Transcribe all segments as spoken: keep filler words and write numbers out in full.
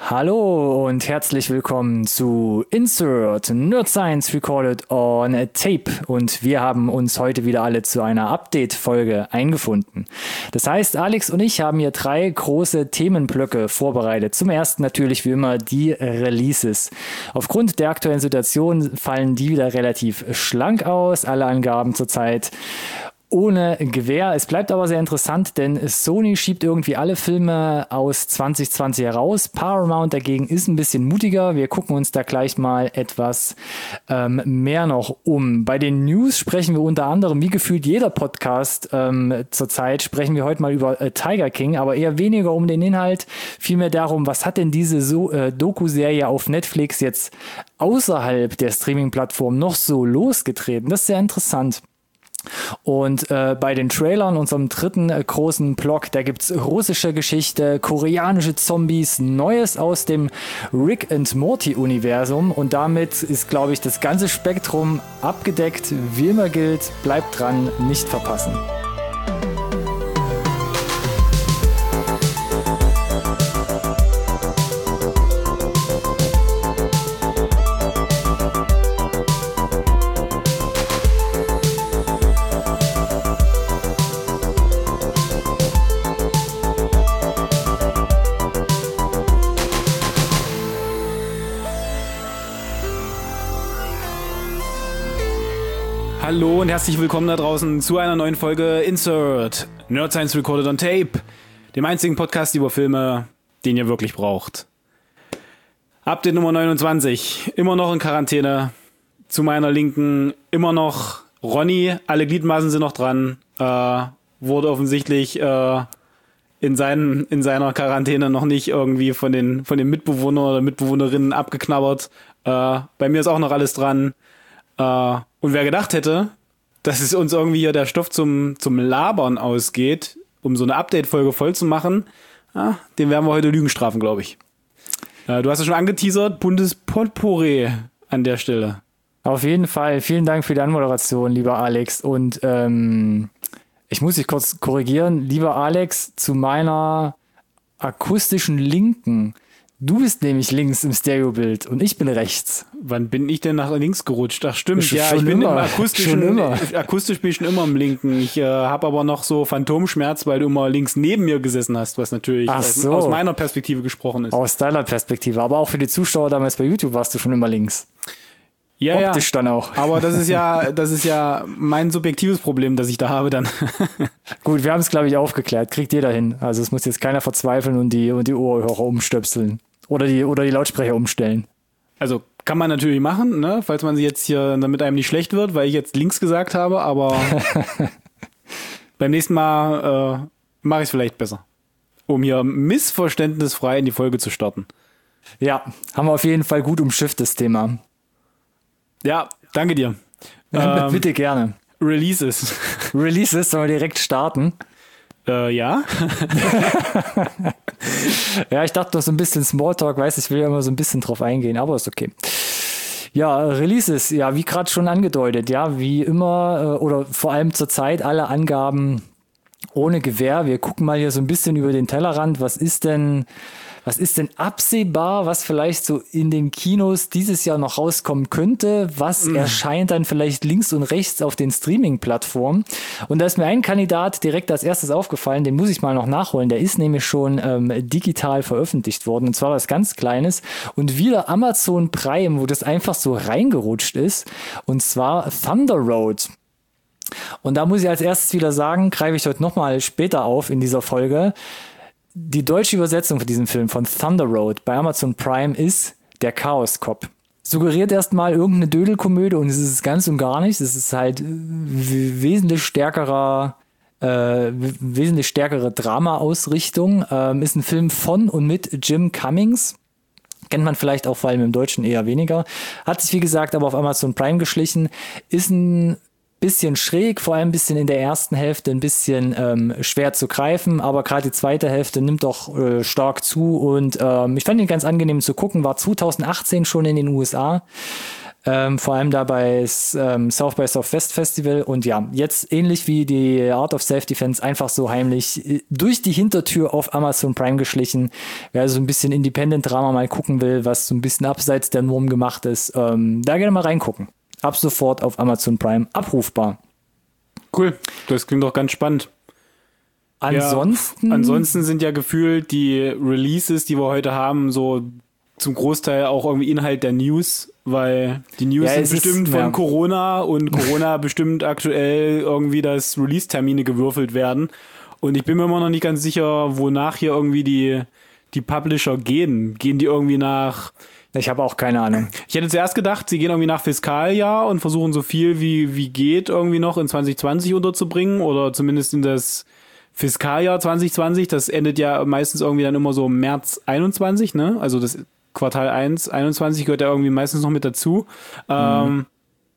Hallo und herzlich willkommen zu Insert Nerd Science Recorded on Tape und wir haben uns heute wieder alle zu einer Update-Folge eingefunden. Das heißt, Alex und ich haben hier drei große Themenblöcke vorbereitet. Zum ersten natürlich wie immer die Releases. Aufgrund der aktuellen Situation fallen die wieder relativ schlank aus, alle Angaben zurzeit ohne Gewähr. Es bleibt aber sehr interessant, denn Sony schiebt irgendwie alle Filme aus zwanzig zwanzig heraus. Paramount dagegen ist ein bisschen mutiger. Wir gucken uns da gleich mal etwas ähm, mehr noch um. Bei den News sprechen wir unter anderem, wie gefühlt jeder Podcast ähm, zurzeit, sprechen wir heute mal über äh, Tiger King, aber eher weniger um den Inhalt, vielmehr darum, was hat denn diese so, äh, Doku-Serie auf Netflix jetzt außerhalb der Streaming-Plattform noch so losgetreten. Das ist sehr interessant. Und äh, bei den Trailern, unserem dritten äh, großen Block, da gibt's russische Geschichte, koreanische Zombies, Neues aus dem Rick and Morty Universum und damit ist, glaube ich, das ganze Spektrum abgedeckt. Wie immer gilt, bleibt dran, nicht verpassen. Hallo und herzlich willkommen da draußen zu einer neuen Folge Insert Nerd Science Recorded on Tape, dem einzigen Podcast über Filme, den ihr wirklich braucht. Update Nummer neunundzwanzig, immer noch in Quarantäne. Zu meiner Linken immer noch Ronny, alle Gliedmaßen sind noch dran, äh, wurde offensichtlich äh, in, seinen, in seiner Quarantäne noch nicht irgendwie von den, von den Mitbewohnern oder Mitbewohnerinnen abgeknabbert. Äh, bei mir ist auch noch alles dran. Uh, und wer gedacht hätte, dass es uns irgendwie hier der Stoff zum, zum Labern ausgeht, um so eine Update-Folge voll zu machen, uh, den werden wir heute Lügen strafen, glaube ich. Uh, du hast es schon angeteasert, buntes Potpourri an der Stelle. Auf jeden Fall. Vielen Dank für die Anmoderation, lieber Alex. Und ähm, ich muss dich kurz korrigieren. Lieber Alex, zu meiner akustischen Linken. Du bist nämlich links im Stereobild und ich bin rechts. Wann bin ich denn nach links gerutscht? Ach stimmt, schon, ja, schon ich bin immer. im akustischen, schon immer. akustisch bin ich schon immer im linken. Ich äh, habe aber noch so Phantomschmerz, weil du immer links neben mir gesessen hast, was natürlich Ach aus, so. aus meiner Perspektive gesprochen ist. Aus deiner Perspektive, aber auch für die Zuschauer damals bei YouTube warst du schon immer links. Ja, Optisch ja. dann auch. Aber das ist ja, das ist ja mein subjektives Problem, das ich da habe dann. Gut, wir haben es, glaube ich, aufgeklärt. Kriegt jeder hin. Also es muss jetzt keiner verzweifeln und die, und die Ohrhörer umstöpseln. Oder die, oder die Lautsprecher umstellen. Also kann man natürlich machen, ne? Falls man sie jetzt hier, damit einem nicht schlecht wird, weil ich jetzt links gesagt habe, aber beim nächsten Mal äh, mache ich es vielleicht besser. Um hier missverständnisfrei in die Folge zu starten. Ja, haben wir auf jeden Fall gut umschifft, das Thema. Ja, danke dir. ähm, Bitte gerne. Releases. Releases, sollen wir direkt starten? Äh, ja. Ja, ich dachte noch so ein bisschen Smalltalk, weiß ich will ja immer so ein bisschen drauf eingehen, aber ist okay. Ja, Releases, ja, wie gerade schon angedeutet, ja, wie immer oder vor allem zurzeit alle Angaben ohne Gewähr. Wir gucken mal hier so ein bisschen über den Tellerrand. Was ist denn, was ist denn absehbar, was vielleicht so in den Kinos dieses Jahr noch rauskommen könnte? Was mm. erscheint dann vielleicht links und rechts auf den Streaming-Plattformen? Und da ist mir ein Kandidat direkt als erstes aufgefallen, den muss ich mal noch nachholen. Der ist nämlich schon ähm, digital veröffentlicht worden, und zwar was ganz Kleines. Und wieder Amazon Prime, wo das einfach so reingerutscht ist, und zwar Thunder Road. Und da muss ich als erstes wieder sagen, greife ich heute nochmal später auf in dieser Folge. Die deutsche Übersetzung von diesem Film von Thunder Road bei Amazon Prime ist der Chaos Cop. Suggeriert erstmal irgendeine Dödelkomödie und es ist es ganz und gar nicht. Es ist halt w- wesentlich stärkerer, äh, w- wesentlich stärkere Drama-Ausrichtung. Ähm, ist ein Film von und mit Jim Cummings. Kennt man vielleicht auch vor allem im Deutschen eher weniger. Hat sich, wie gesagt, aber auf Amazon Prime geschlichen. Ist ein bisschen schräg, vor allem ein bisschen in der ersten Hälfte ein bisschen ähm, schwer zu greifen, aber gerade die zweite Hälfte nimmt doch äh, stark zu und ähm, ich fand ihn ganz angenehm zu gucken, war zwanzig achtzehn schon in den U S A Ähm, vor allem da bei ähm, South by Southwest Festival. Und ja, jetzt ähnlich wie die Art of Self-Defense einfach so heimlich äh, durch die Hintertür auf Amazon Prime geschlichen. Wer also ein bisschen Independent-Drama mal gucken will, was so ein bisschen abseits der Norm gemacht ist, ähm, da gerne mal reingucken. Ab sofort auf Amazon Prime abrufbar. Cool, das klingt doch ganz spannend. Ansonsten, ja, ansonsten sind ja gefühlt die Releases, die wir heute haben, so zum Großteil auch irgendwie Inhalt der News, weil die News ja, sind bestimmt ist, von ja. Corona und Corona bestimmt aktuell irgendwie, dass Release-Termine gewürfelt werden. Und ich bin mir immer noch nicht ganz sicher, wonach hier irgendwie die, die Publisher gehen. Gehen die irgendwie nach... Ich habe auch keine Ahnung. Ich hätte zuerst gedacht, sie gehen irgendwie nach Fiskaljahr und versuchen so viel wie, wie geht irgendwie noch in zwanzig zwanzig unterzubringen oder zumindest in das Fiskaljahr zwanzig zwanzig. Das endet ja meistens irgendwie dann immer so im März einundzwanzig, ne? Also das Quartal eins, einundzwanzig gehört ja irgendwie meistens noch mit dazu. Mhm. Ähm,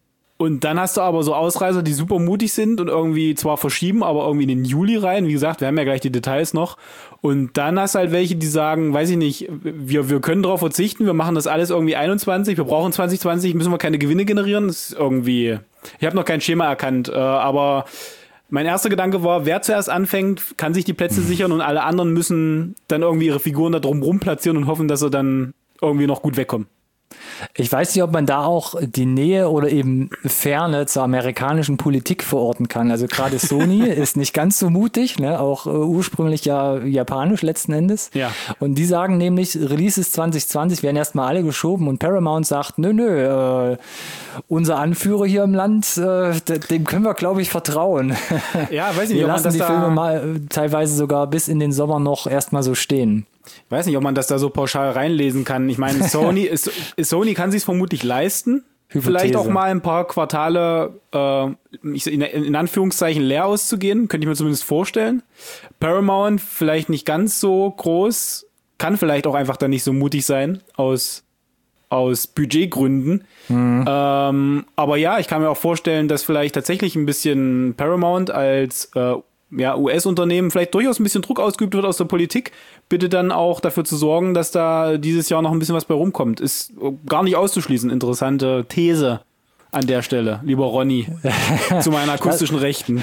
und dann hast du aber so Ausreißer, die super mutig sind und irgendwie zwar verschieben, aber irgendwie in den Juli rein. Wie gesagt, wir haben ja gleich die Details noch. Und dann hast du halt welche, die sagen, weiß ich nicht, wir, wir können darauf verzichten, wir machen das alles irgendwie einundzwanzig, wir brauchen zwanzig zwanzig, müssen wir keine Gewinne generieren. Das ist irgendwie, ich habe noch kein Schema erkannt, äh, aber mein erster Gedanke war, wer zuerst anfängt, kann sich die Plätze sichern und alle anderen müssen dann irgendwie ihre Figuren da drum platzieren und hoffen, dass sie dann irgendwie noch gut wegkommen. Ich weiß nicht, ob man da auch die Nähe oder eben Ferne zur amerikanischen Politik verorten kann. Also gerade Sony ist nicht ganz so mutig, ne? Auch äh, ursprünglich ja japanisch letzten Endes. Ja. Und die sagen nämlich, Releases zwanzig zwanzig werden erstmal alle geschoben und Paramount sagt, nö, nö, äh, unser Anführer hier im Land, äh, dem können wir, glaube ich, vertrauen. Ja, weiß ich nicht, wir ob man lassen das die da Filme mal äh, teilweise sogar bis in den Sommer noch erstmal so stehen. Ich weiß nicht, ob man das da so pauschal reinlesen kann. Ich meine, Sony ist, Sony kann sich vermutlich leisten, Hypothese. Vielleicht auch mal ein paar Quartale äh, in, in Anführungszeichen leer auszugehen, könnte ich mir zumindest vorstellen. Paramount vielleicht nicht ganz so groß, kann vielleicht auch einfach dann nicht so mutig sein aus aus Budgetgründen. Mhm. Ähm, aber ja, ich kann mir auch vorstellen, dass vielleicht tatsächlich ein bisschen Paramount als äh, ja, U S-Unternehmen vielleicht durchaus ein bisschen Druck ausgeübt wird aus der Politik, bitte dann auch dafür zu sorgen, dass da dieses Jahr noch ein bisschen was bei rumkommt. Ist gar nicht auszuschließen. Interessante These an der Stelle, lieber Ronny, zu meiner akustischen Rechten.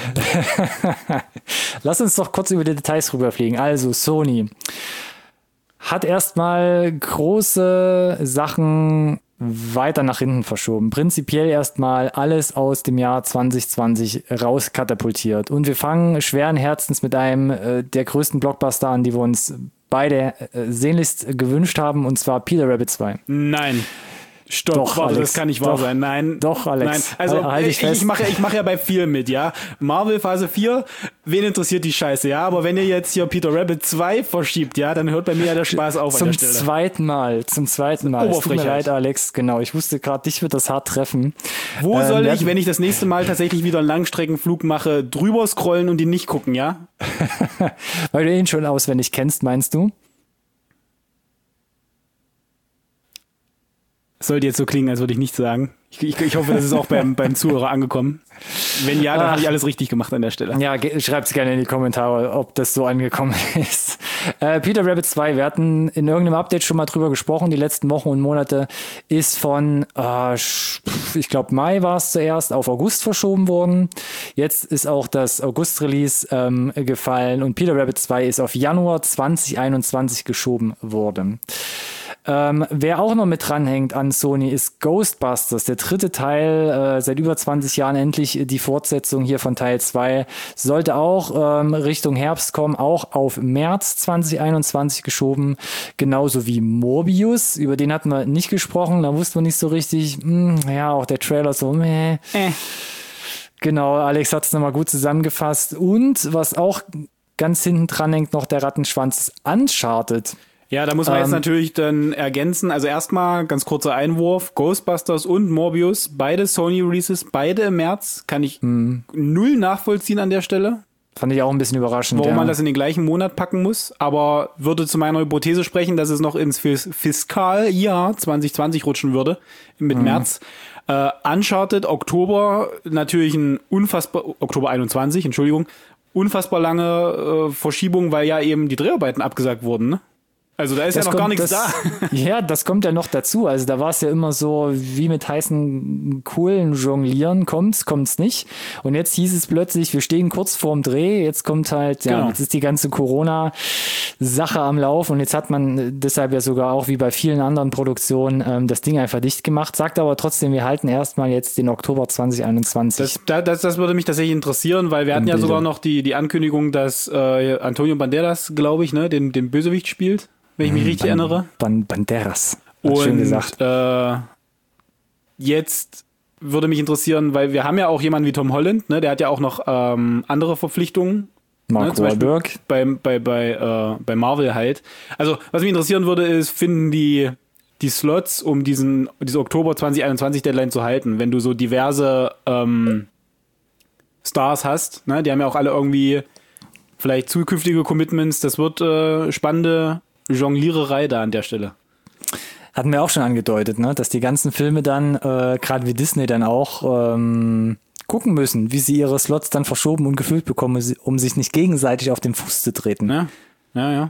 Lass uns doch kurz über die Details rüberfliegen. Also, Sony hat erstmal große Sachen weiter nach hinten verschoben. Prinzipiell erstmal alles aus dem Jahr zwanzig zwanzig rauskatapultiert. Und wir fangen schweren Herzens mit einem äh, der größten Blockbuster an, die wir uns beide äh, sehnlichst gewünscht haben, und zwar Peter Rabbit zwei. Nein. Stopp, doch, warte, Alex, das kann nicht wahr doch, sein. Nein. Doch, Alex. Nein. Also, halt ich, ich mache ich mach ja bei viel mit, ja. Marvel Phase vier, wen interessiert die Scheiße, ja? Aber wenn ihr jetzt hier Peter Rabbit zwei verschiebt, ja, dann hört bei mir ja der Spaß auf zum an der Stelle. Zum zweiten Mal, zum zweiten Mal. Es tut mir leid, Alex, genau. Ich wusste gerade, dich wird das hart treffen. Wo ähm, soll ich, wenn ich das nächste Mal tatsächlich wieder einen Langstreckenflug mache, drüber scrollen und die nicht gucken, ja? Weil du ihn schon auswendig kennst, meinst du? Sollte jetzt so klingen, als würde ich nichts sagen. Ich, ich, ich hoffe, das ist auch beim, beim Zuhörer angekommen. Wenn ja, dann habe ich alles richtig gemacht an der Stelle. Ja, schreibt es gerne in die Kommentare, ob das so angekommen ist. Äh, Peter Rabbit zwei, wir hatten in irgendeinem Update schon mal drüber gesprochen, die letzten Wochen und Monate, ist von, äh, ich glaube Mai war es zuerst, auf August verschoben worden. Jetzt ist auch das August-Release ähm, gefallen und Peter Rabbit zwei ist auf Januar zwanzig einundzwanzig geschoben worden. Ähm, wer auch noch mit dranhängt an Sony ist Ghostbusters, der dritte Teil, äh, seit über zwanzig Jahren endlich die Fortsetzung hier von Teil zwei, sollte auch ähm, Richtung Herbst kommen, auch auf März zwanzig einundzwanzig geschoben, genauso wie Morbius, über den hatten wir nicht gesprochen, da wussten wir nicht so richtig, mh, ja, auch der Trailer so, meh. Äh. Genau, Alex hat es nochmal gut zusammengefasst und was auch ganz hinten dran hängt, noch der Rattenschwanz, Uncharted. Ja, da muss man ähm, jetzt natürlich dann ergänzen. Also erstmal ganz kurzer Einwurf. Ghostbusters und Morbius, beide Sony-Releases, beide im März. Kann ich mh. null nachvollziehen an der Stelle. Fand ich auch ein bisschen überraschend. Warum ja. man das in den gleichen Monat packen muss. Aber würde zu meiner Hypothese sprechen, dass es noch ins Fis- Fiskaljahr zwanzig zwanzig rutschen würde. Mit mhm. März. Äh, Uncharted, Oktober, natürlich ein unfassbar, Oktober einundzwanzig, Entschuldigung, unfassbar lange äh, Verschiebung, weil ja eben die Dreharbeiten abgesagt wurden, ne? Also da ist Das ja noch gar kommt- nichts das, da. Ja, das kommt ja noch dazu. Also da war es ja immer so, wie mit heißen Kohlen jonglieren, kommt's, kommt's nicht. Und jetzt hieß es plötzlich, wir stehen kurz vorm Dreh, jetzt kommt halt, ja, Genau. jetzt ist die ganze Corona-Sache am Lauf und jetzt hat man deshalb ja sogar auch wie bei vielen anderen Produktionen ähm, das Ding einfach dicht gemacht, sagt aber trotzdem, wir halten erstmal jetzt den Oktober zwanzig einundzwanzig. Das, da- das, das würde mich tatsächlich interessieren, weil wir hatten ja Bilder. sogar noch die, die Ankündigung, dass äh, Antonio Banderas, glaube ich, ne, den, den Bösewicht spielt, wenn ich mich richtig Ban- erinnere. Ban- Banderas. Hat schön Und gesagt. äh, jetzt würde mich interessieren, weil wir haben ja auch jemanden wie Tom Holland, ne, der hat ja auch noch ähm, andere Verpflichtungen. Mark ne, zum Beispiel Wahlberg. Bei, bei, bei, äh, bei Marvel halt. Also, was mich interessieren würde, ist, finden die, die Slots, um diesen, diese Oktober zwanzig einundzwanzig Deadline zu halten, wenn du so diverse ähm, Stars hast, ne, die haben ja auch alle irgendwie vielleicht zukünftige Commitments, das wird äh, spannende Jongliererei da an der Stelle. Hatten wir auch schon angedeutet, ne? Dass die ganzen Filme dann, äh, gerade wie Disney dann auch, ähm, gucken müssen, wie sie ihre Slots dann verschoben und gefüllt bekommen, um sich nicht gegenseitig auf den Fuß zu treten. Ja, ja, ja.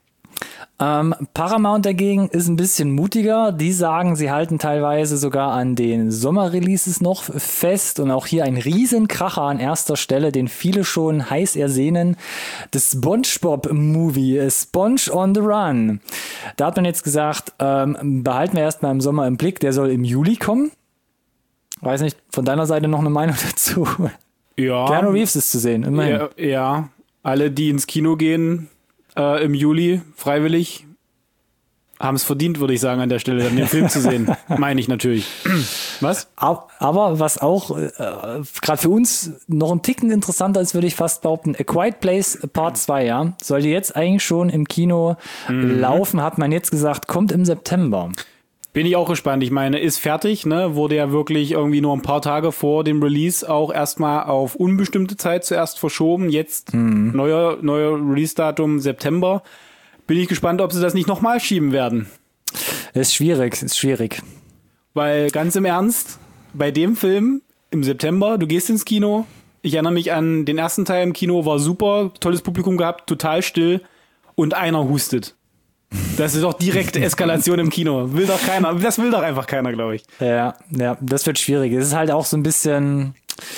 Ähm, Paramount dagegen ist ein bisschen mutiger. Die sagen, sie halten teilweise sogar an den Sommerreleases noch fest und auch hier ein Riesenkracher an erster Stelle, den viele schon heiß ersehnen. Das SpongeBob-Movie, Sponge on the Run. Da hat man jetzt gesagt, ähm, behalten wir erstmal im Sommer im Blick, der soll im Juli kommen. Weiß nicht, von deiner Seite noch eine Meinung dazu? Ja, Keanu Reeves ist zu sehen, immerhin. ja, ja, alle, die ins Kino gehen äh, im Juli, freiwillig, haben es verdient, würde ich sagen, an der Stelle, dann den Film zu sehen. Meine ich natürlich. Was? Ab- Aber was auch äh, gerade für uns noch ein Ticken interessanter ist, würde ich fast behaupten, A Quiet Place Part zwei, ja, sollte jetzt eigentlich schon im Kino laufen, hat man jetzt gesagt, kommt im September. Bin ich auch gespannt. Ich meine, ist fertig, ne? Wurde ja wirklich irgendwie nur ein paar Tage vor dem Release auch erstmal auf unbestimmte Zeit zuerst verschoben. Jetzt neuer, neuer Release-Datum September. Bin ich gespannt, ob sie das nicht nochmal schieben werden. Ist schwierig, ist schwierig. Weil ganz im Ernst, bei dem Film im September, du gehst ins Kino. Ich erinnere mich an den ersten Teil im Kino, war super, tolles Publikum gehabt, total still und einer hustet. Das ist doch direkte Eskalation im Kino. Will doch keiner, das will doch einfach keiner, glaube ich. Ja, ja, das wird schwierig. Es ist halt auch so ein bisschen,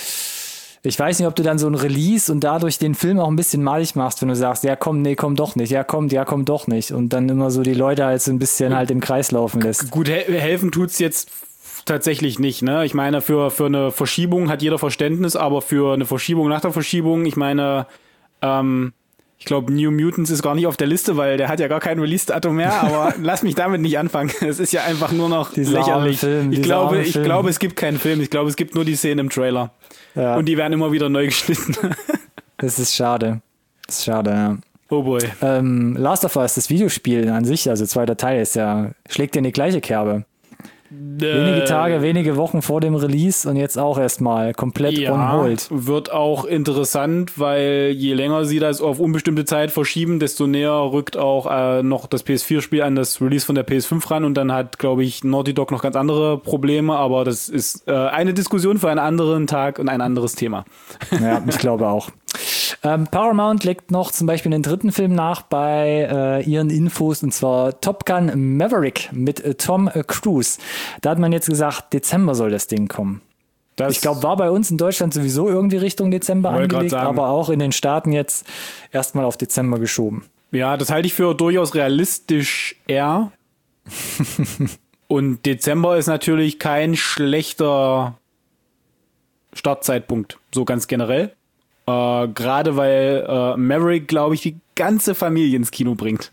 ich weiß nicht, ob du dann so ein Release und dadurch den Film auch ein bisschen malig machst, wenn du sagst, ja komm, nee, komm doch nicht, ja kommt, ja komm doch nicht und dann immer so die Leute halt so ein bisschen halt im Kreis laufen lässt. Gut, he- helfen tut's jetzt tatsächlich nicht, ne? Ich meine, für, für eine Verschiebung hat jeder Verständnis, aber für eine Verschiebung nach der Verschiebung, ich meine, ähm, ich glaube, New Mutants ist gar nicht auf der Liste, weil der hat ja gar kein Release-Datum mehr, aber lass mich damit nicht anfangen. Es ist ja einfach nur noch Dieser arme lächerlich. Film, ich dieser glaube, arme ich Film. glaube, es gibt keinen Film. Ich glaube, es gibt nur die Szenen im Trailer. Ja, Und die werden immer wieder neu geschnitten. das ist schade. Das ist schade, ja. Oh boy. Ähm, Last of Us, das Videospiel an sich, also zweiter Teil, ist ja, schlägt ja in die gleiche Kerbe. Wenige Tage, wenige Wochen vor dem Release und jetzt auch erstmal komplett on Ja, hold. wird auch interessant, weil je länger sie das auf unbestimmte Zeit verschieben, desto näher rückt auch äh, noch das P S vier Spiel an das Release von der P S fünf ran und dann hat, glaube ich, Naughty Dog noch ganz andere Probleme, aber das ist äh, eine Diskussion für einen anderen Tag und ein anderes Thema. Ja, ich glaube auch. Ähm, Paramount legt noch zum Beispiel den dritten Film nach bei äh, ihren Infos und zwar Top Gun Maverick mit äh, Tom äh, Cruise. Da hat man jetzt gesagt, Dezember soll das Ding kommen. Das, Ich glaube, war bei uns in Deutschland sowieso irgendwie Richtung Dezember Wollte grad angelegt, sagen. aber auch in den Staaten jetzt erstmal auf Dezember geschoben. ja, das halte ich für durchaus realistisch eher. Und Dezember ist natürlich kein schlechter Startzeitpunkt, so ganz generell. Äh, Gerade weil äh, Maverick, glaube ich, die ganze Familie ins Kino bringt.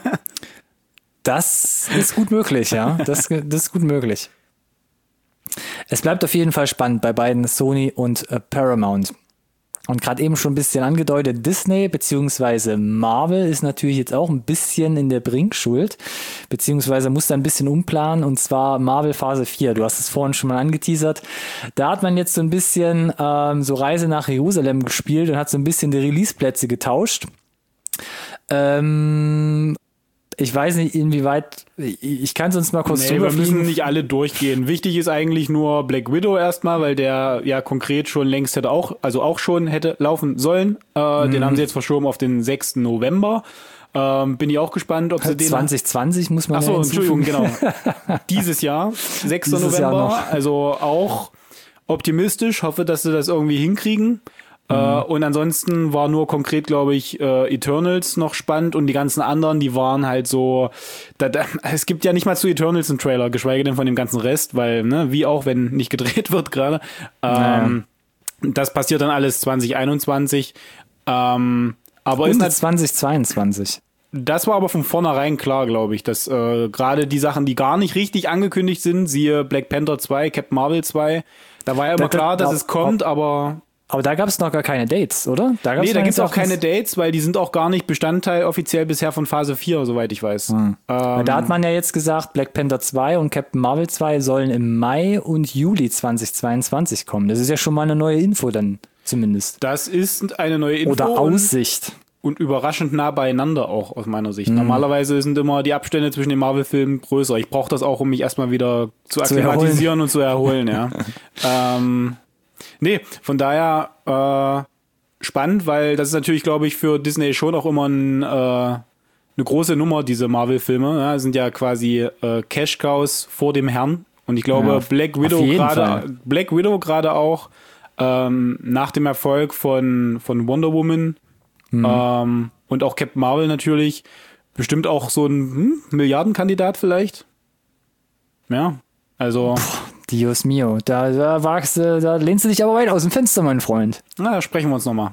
Das ist gut möglich, ja. Das, das ist gut möglich. Es bleibt auf jeden Fall spannend bei beiden Sony und äh, Paramount. Und gerade eben schon ein bisschen angedeutet, Disney bzw. Marvel ist natürlich jetzt auch ein bisschen in der Bringschuld, beziehungsweise muss da ein bisschen umplanen, und zwar Marvel Phase vier. Du hast es vorhin schon mal angeteasert. Da hat man jetzt so ein bisschen ähm, so Reise nach Jerusalem gespielt und hat so ein bisschen die Release-Plätze getauscht. Ähm, ich weiß nicht, inwieweit, ich, ich kann es uns mal kurz Nee, wir drüber müssen fliegen. nicht alle durchgehen. Wichtig ist eigentlich nur Black Widow erstmal, weil der ja konkret schon längst hätte auch, also auch schon hätte laufen sollen. Äh, Mhm. Den haben sie jetzt verschoben auf den sechsten November. Ähm, bin ich auch gespannt, ob sie den... zwanzig zwanzig muss man Ach so, ja Entschuldigung, genau. Dieses Jahr, sechster Dieses Jahr November, noch. also auch optimistisch, hoffe, dass sie das irgendwie hinkriegen. Mhm. Äh, und ansonsten war nur konkret, glaube ich, äh, Eternals noch spannend und die ganzen anderen, die waren halt so, da, da, es gibt ja nicht mal zu Eternals einen Trailer, geschweige denn von dem ganzen Rest, weil, ne, wie auch, wenn nicht gedreht wird gerade. Ähm, naja. Das passiert dann alles zwanzig einundzwanzig. Ähm, aber Und ist halt, zwanzig zweiundzwanzig. das war aber von vornherein klar, glaube ich, dass äh, gerade die Sachen, die gar nicht richtig angekündigt sind, siehe Black Panther zwei, Captain Marvel zwei, da war ja immer Da- klar, dass da- es kommt, aber Aber da gab es noch gar keine Dates, oder? Da gab's nee, da meines gibt es auch keine Erachtens- Dates, weil die sind auch gar nicht Bestandteil offiziell bisher von Phase vier, soweit ich weiß. Hm. Weil Ähm, da hat man ja jetzt gesagt, Black Panther zwei und Captain Marvel zwei sollen im Mai und Juli zwanzig zweiundzwanzig kommen. Das ist ja schon mal eine neue Info dann zumindest. das ist eine neue Info Oder und, Aussicht. und überraschend nah beieinander auch aus meiner Sicht. Normalerweise sind immer die Abstände zwischen den Marvel-Filmen größer. Ich brauche das auch, um mich erstmal wieder zu akklimatisieren und zu erholen, ja. ähm, nee, von daher äh, spannend, weil das ist natürlich, glaube ich, für Disney schon auch immer ein, äh, eine große Nummer, diese Marvel-Filme. Ja, sind ja quasi äh, Cash-Cows vor dem Herrn. Und ich glaube, Ja, Black auf Widow jeden gerade, Fall. Black Widow gerade auch ähm, nach dem Erfolg von, von Wonder Woman ähm, und auch Captain Marvel natürlich, bestimmt auch so ein hm, Milliardenkandidat vielleicht. Ja, also, Dios mio, da, da wagst du, da lehnst du dich aber weit aus dem Fenster, mein Freund. na, da sprechen wir uns nochmal.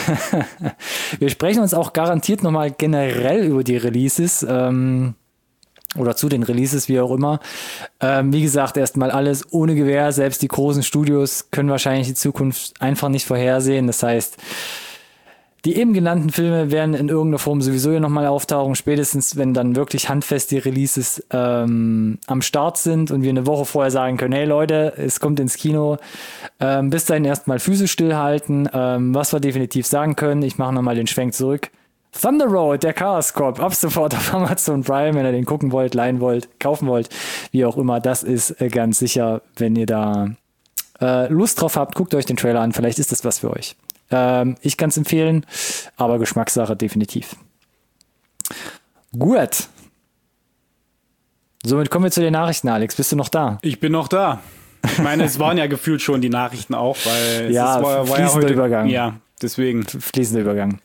Wir sprechen uns auch garantiert nochmal generell über die Releases ähm, oder zu den Releases, wie auch immer. Ähm, wie gesagt, erstmal alles ohne Gewähr. Selbst die großen Studios können wahrscheinlich die Zukunft einfach nicht vorhersehen. Das heißt, die eben genannten Filme werden in irgendeiner Form sowieso ja nochmal auftauchen, spätestens wenn dann wirklich handfest die Releases ähm, am Start sind und wir eine Woche vorher sagen können, hey Leute, es kommt ins Kino. Ähm, bis dahin erstmal Füße stillhalten. Ähm, was wir definitiv sagen können, ich mache nochmal den Schwenk zurück. Thunder Road, der Chaos Corp, ab sofort auf Amazon Prime, wenn ihr den gucken wollt, leihen wollt, kaufen wollt, wie auch immer, das ist äh, ganz sicher, wenn ihr da äh, Lust drauf habt, guckt euch den Trailer an, vielleicht ist das was für euch. Ähm, ich kann es empfehlen, aber Geschmackssache definitiv. Gut. Somit kommen wir zu den Nachrichten, Alex. Bist du noch da? Ich bin noch da. Ich meine, es waren ja gefühlt schon die Nachrichten auch, weil es Ja, ist, war, war ja fließender heute, Übergang. Ja, deswegen. Fließender Übergang.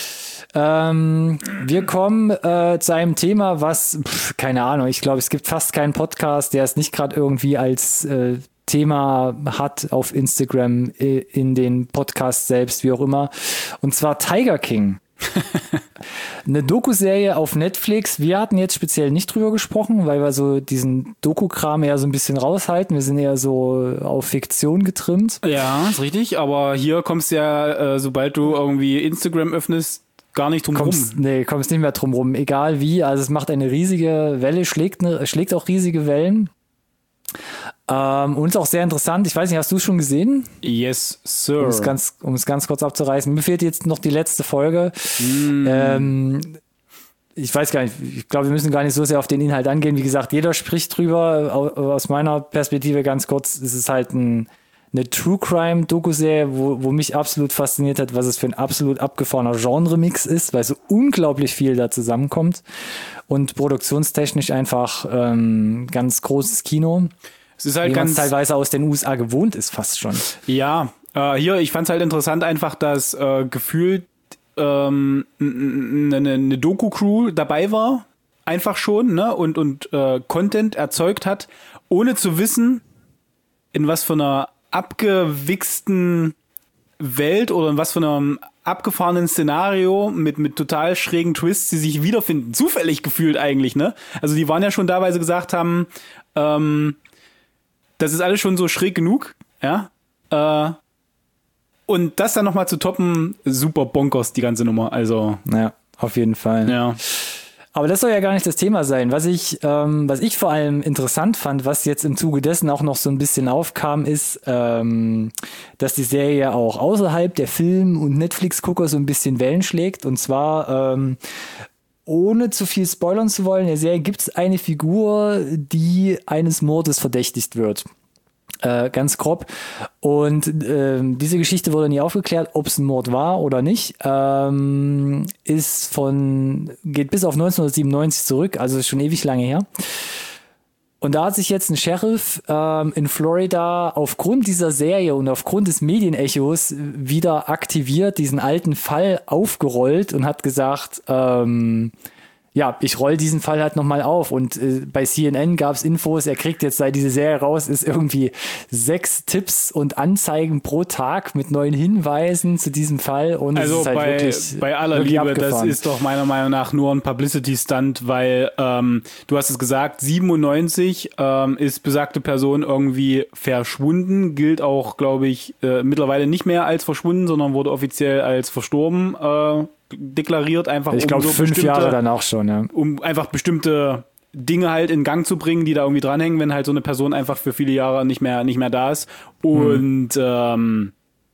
Ähm, wir kommen äh, zu einem Thema, was, pf, keine Ahnung, ich glaube, es gibt fast keinen Podcast, der es nicht gerade irgendwie als äh, Thema hat auf Instagram, äh, in den Podcasts selbst, wie auch immer. Und zwar Tiger King. Eine Doku-Serie auf Netflix. Wir hatten jetzt speziell nicht drüber gesprochen, weil wir so diesen Doku-Kram eher so ein bisschen raushalten. Wir sind eher so auf Fiktion getrimmt. Ja, ist richtig, aber hier kommst du ja, äh, sobald du irgendwie Instagram öffnest, gar nicht drum rum. Kommst, nee, kommst nicht mehr drum rum, egal wie. Also es macht eine riesige Welle, schlägt, eine, schlägt auch riesige Wellen. Ähm, und ist auch sehr interessant. Ich weiß nicht, hast du es schon gesehen? Yes, sir. Um es ganz, um es ganz kurz abzureißen. Mir fehlt jetzt noch die letzte Folge. Mm. Ähm, ich weiß gar nicht, ich glaube, wir müssen gar nicht so sehr auf den Inhalt angehen. Wie gesagt, jeder spricht drüber. Aus meiner Perspektive ganz kurz, es ist halt ein, eine True Crime Doku-Serie, wo, wo mich absolut fasziniert hat, was es für ein absolut abgefahrener Genre-Mix ist, weil so unglaublich viel da zusammenkommt und produktionstechnisch einfach ähm, ganz großes Kino. Es ist halt wie man es ganz teilweise aus den U S A gewohnt ist, fast schon. Ja, äh, hier, ich fand es halt interessant einfach, dass äh, gefühlt ähm, eine, eine Doku-Crew dabei war, einfach schon, ne, und, und äh, Content erzeugt hat, ohne zu wissen, in was für einer abgewichsten Welt oder in was für einem abgefahrenen Szenario mit, mit total schrägen Twists sie sich wiederfinden. Zufällig gefühlt eigentlich, ne? Also die waren ja schon da, weil sie gesagt haben, ähm, das ist alles schon so schräg genug, ja. Äh, und das dann nochmal zu toppen, super bonkers, die ganze Nummer. Also. Ja, auf jeden Fall. Ja. Aber das soll ja gar nicht das Thema sein. Was ich, ähm, was ich vor allem interessant fand, was jetzt im Zuge dessen auch noch so ein bisschen aufkam, ist, ähm, dass die Serie auch außerhalb der Film- und Netflix-Gucker so ein bisschen Wellen schlägt. Und zwar, ähm, ohne zu viel spoilern zu wollen, in der Serie gibt es eine Figur, die eines Mordes verdächtigt wird. Äh, ganz grob. Und äh, diese Geschichte wurde nie aufgeklärt, ob es ein Mord war oder nicht. Ähm, ist von, geht bis auf neunzehnhundertsiebenundneunzig zurück, also ist schon ewig lange her. Und da hat sich jetzt ein Sheriff ähm, in Florida aufgrund dieser Serie und aufgrund des Medienechos wieder aktiviert, diesen alten Fall aufgerollt und hat gesagt, ähm, ja, ich roll diesen Fall halt nochmal auf. Und äh, bei C N N gab es Infos, er kriegt jetzt, seit diese Serie raus ist, irgendwie sechs Tipps und Anzeigen pro Tag mit neuen Hinweisen zu diesem Fall. Und also es ist halt bei, wirklich, bei aller wirklich Liebe, abgefahren. Das ist doch meiner Meinung nach nur ein Publicity-Stunt, weil ähm, du hast es gesagt, siebenundneunzig ähm, ist besagte Person irgendwie verschwunden, gilt auch, glaube ich, äh, mittlerweile nicht mehr als verschwunden, sondern wurde offiziell als verstorben äh, deklariert, einfach ich glaube um so fünf bestimmte, Jahre dann auch schon, ja. um einfach bestimmte Dinge halt in Gang zu bringen, die da irgendwie dranhängen, wenn halt so eine Person einfach für viele Jahre nicht mehr nicht mehr da ist. Und hm. ähm,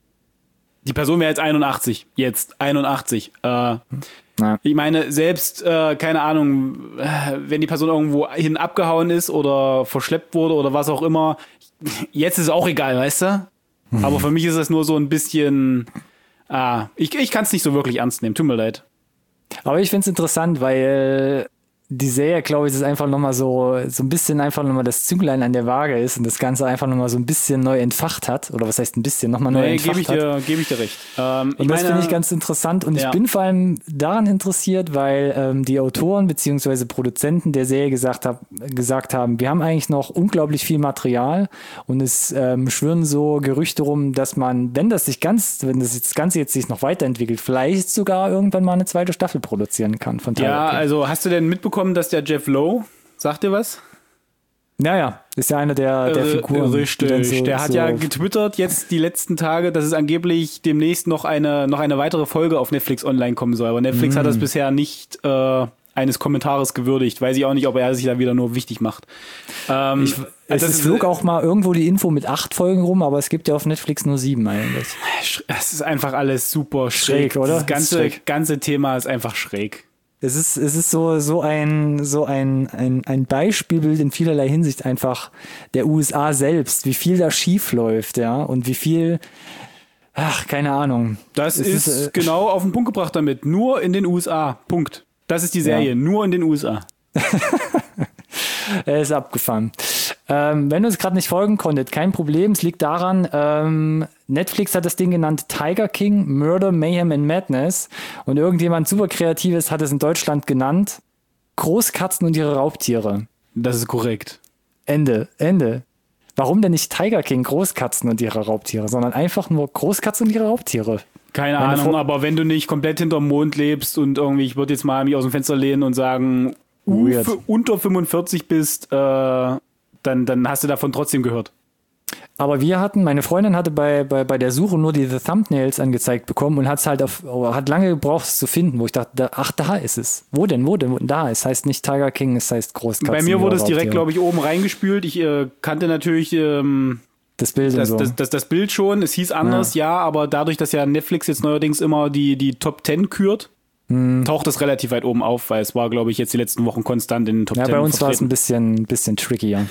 die Person wäre jetzt einundachtzig, jetzt einundachtzig. Äh, ja. Ich meine, selbst, äh, keine Ahnung, wenn die Person irgendwo hin abgehauen ist oder verschleppt wurde oder was auch immer, jetzt ist es auch egal, weißt du? Hm. Aber für mich ist das nur so ein bisschen... Ah, ich, ich kann es nicht so wirklich ernst nehmen, tut mir leid. Aber ich finde es interessant, weil die Serie, glaube ich, ist einfach nochmal so, so ein bisschen einfach nochmal das Zünglein an der Waage ist und das Ganze einfach nochmal so ein bisschen neu entfacht hat. Oder was heißt ein bisschen, nochmal neu nee, entfacht gebe ich hat. dir, gebe ich dir recht. Ähm, und das finde ich ganz interessant und ja. ich bin vor allem daran interessiert, weil ähm, die Autoren beziehungsweise Produzenten der Serie gesagt, hab, gesagt haben, wir haben eigentlich noch unglaublich viel Material und es ähm, schwirren so Gerüchte rum, dass man, wenn das sich ganz, wenn das, das Ganze jetzt sich noch weiterentwickelt, vielleicht sogar irgendwann mal eine zweite Staffel produzieren kann von Tiger Ja, King. also hast du denn mitbekommen, dass der Jeff Lowe, sagt dir was? Naja, ist ja einer der, der Figuren. Richtig, so, der hat so ja getwittert jetzt die letzten Tage, dass es angeblich demnächst noch eine, noch eine weitere Folge auf Netflix online kommen soll. Aber Netflix mm. hat das bisher nicht äh, eines Kommentares gewürdigt. Weiß ich auch nicht, ob er sich da wieder nur wichtig macht. Ähm, ich, es ist, flog auch mal irgendwo die Info mit acht Folgen rum, aber es gibt ja auf Netflix nur sieben eigentlich. Es ist einfach alles super schräg, schräg oder? Das ganze, schräg. ganze Thema ist einfach schräg. Es ist, es ist so, so ein, so ein, ein, ein Beispielbild in vielerlei Hinsicht einfach der U S A selbst, wie viel da schief läuft, ja, und wie viel, ach, keine Ahnung. Das ist, ist äh, genau auf den Punkt gebracht damit. Nur in den U S A. Punkt. Das ist die Serie. Ja. Nur in den U S A. Er ist abgefahren. Ähm, wenn du es gerade nicht folgen konntest, kein Problem. Es liegt daran, ähm, Netflix hat das Ding genannt Tiger King, Murder, Mayhem and Madness. Und irgendjemand super Kreatives hat es in Deutschland genannt Großkatzen und ihre Raubtiere. Das ist korrekt. Ende, Ende. Warum denn nicht Tiger King, Großkatzen und ihre Raubtiere, sondern einfach nur Großkatzen und ihre Raubtiere? Keine Meine Ahnung, Vor- aber wenn du nicht komplett hinterm Mond lebst und irgendwie, ich würde jetzt mal mich aus dem Fenster lehnen und sagen, uh, f- unter fünfundvierzig bist, äh, dann, dann hast du davon trotzdem gehört. Aber wir hatten, meine Freundin hatte bei, bei, bei der Suche nur diese Thumbnails angezeigt bekommen und hat es halt auf, hat lange gebraucht, es zu finden, wo ich dachte, da, ach, da ist es. Wo denn, wo denn? Wo denn? Da, es heißt nicht Tiger King, es heißt Großkatzen. Bei mir wurde es direkt, glaube ich, oben reingespült. Ich äh, kannte natürlich ähm, das Bild das, und so. das, das, das Bild schon. Es hieß anders, ja. ja, aber dadurch, dass ja Netflix jetzt neuerdings immer die, die Top zehn kürt, hm. taucht es relativ weit oben auf, weil es war, glaube ich, jetzt die letzten Wochen konstant in den Top ja, zehn. Ja, bei uns vertreten. war es ein bisschen, bisschen trickier.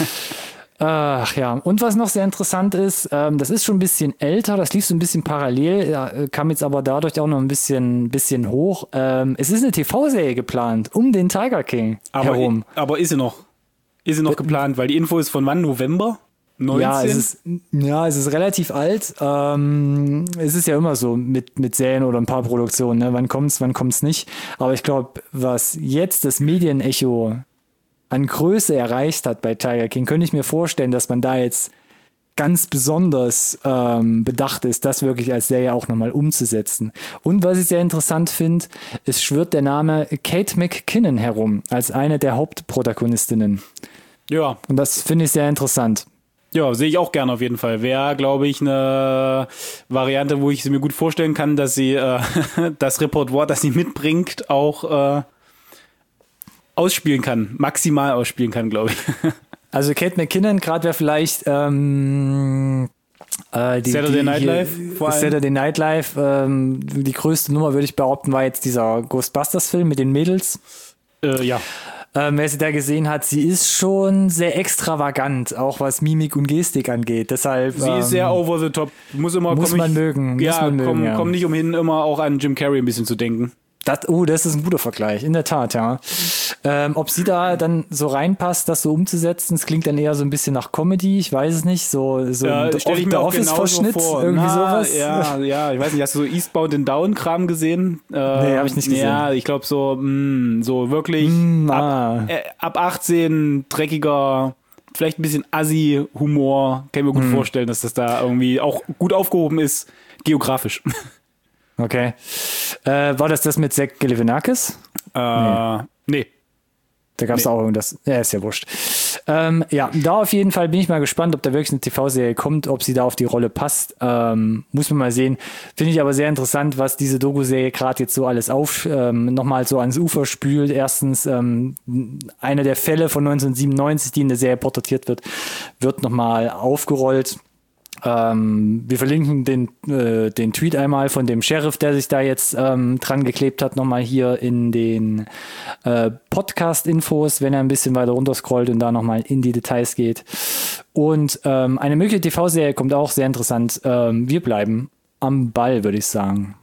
Ach ja, und was noch sehr interessant ist, ähm, das ist schon ein bisschen älter, das lief so ein bisschen parallel, ja, kam jetzt aber dadurch auch noch ein bisschen, bisschen hoch. Ähm, es ist eine T V-Serie geplant, um den Tiger King aber, herum. Aber ist sie noch? Ist sie noch geplant? Weil die Info ist von wann? November? neunzehn? Ja, es ist, ja, es ist relativ alt. Ähm, es ist ja immer so mit, mit Serien oder ein paar Produktionen, ne? Wann kommt's, wann kommt's nicht. Aber ich glaube, was jetzt das Medienecho an Größe erreicht hat bei Tiger King, könnte ich mir vorstellen, dass man da jetzt ganz besonders ähm, bedacht ist, das wirklich als Serie auch nochmal umzusetzen. Und was ich sehr interessant finde, es schwirrt der Name Kate McKinnon herum, als eine der Hauptprotagonistinnen. Ja. Und das finde ich sehr interessant. Ja, sehe ich auch gerne auf jeden Fall. Wäre, glaube ich, eine Variante, wo ich sie mir gut vorstellen kann, dass sie äh, das Repertoire, das sie mitbringt, auch äh, ausspielen kann. Maximal ausspielen kann, glaube ich. Also Kate McKinnon gerade wäre vielleicht ähm, äh, die, Saturday die, Night hier, Live vor allem. Saturday Night Live, ähm, die größte Nummer, würde ich behaupten, war jetzt dieser Ghostbusters-Film mit den Mädels. Äh, ja. ähm, wer sie da gesehen hat, sie ist schon sehr extravagant, auch was Mimik und Gestik angeht. Deshalb, sie ähm, ist sehr over the top. Muss, immer, muss man ich, mögen. Ja, muss man mögen, komm, ja. komm nicht umhin, immer auch an Jim Carrey ein bisschen zu denken. Das, oh, das ist ein guter Vergleich, in der Tat, ja. Ähm, ob sie da dann so reinpasst, das so umzusetzen, es klingt dann eher so ein bisschen nach Comedy, ich weiß es nicht, so, so ja, ein stell ich mir auch Office-Verschnitt, vor. irgendwie Na, sowas. Ja, ja, ich weiß nicht, hast du so Eastbound and Down-Kram gesehen? Äh, nee, hab ich nicht gesehen. Ja, ich glaube so, mh, so wirklich mm, ab, ah. äh, ab achtzehn, dreckiger, vielleicht ein bisschen Assi-Humor, kann ich mir gut mm. vorstellen, dass das da irgendwie auch gut aufgehoben ist, geografisch. Okay. Äh, war das das mit Zach Galifianakis? Äh, nee. nee. Da gab es nee. auch irgendwas. Ja, ist ja wurscht. Ähm, ja, da auf jeden Fall bin ich mal gespannt, ob da wirklich eine T V-Serie kommt, ob sie da auf die Rolle passt. Ähm, muss man mal sehen. Finde ich aber sehr interessant, was diese Doku-Serie gerade jetzt so alles auf, ähm, nochmal so ans Ufer spült. Erstens, ähm, einer der Fälle von neunzehnhundertsiebenundneunzig, die in der Serie porträtiert wird, wird nochmal aufgerollt. Ähm, wir verlinken den, äh, den Tweet einmal von dem Sheriff, der sich da jetzt ähm, dran geklebt hat, nochmal hier in den äh, Podcast-Infos, wenn er ein bisschen weiter runterscrollt und da nochmal in die Details geht. Und ähm, eine mögliche T V-Serie kommt auch sehr interessant. Ähm, wir bleiben am Ball, würde ich sagen.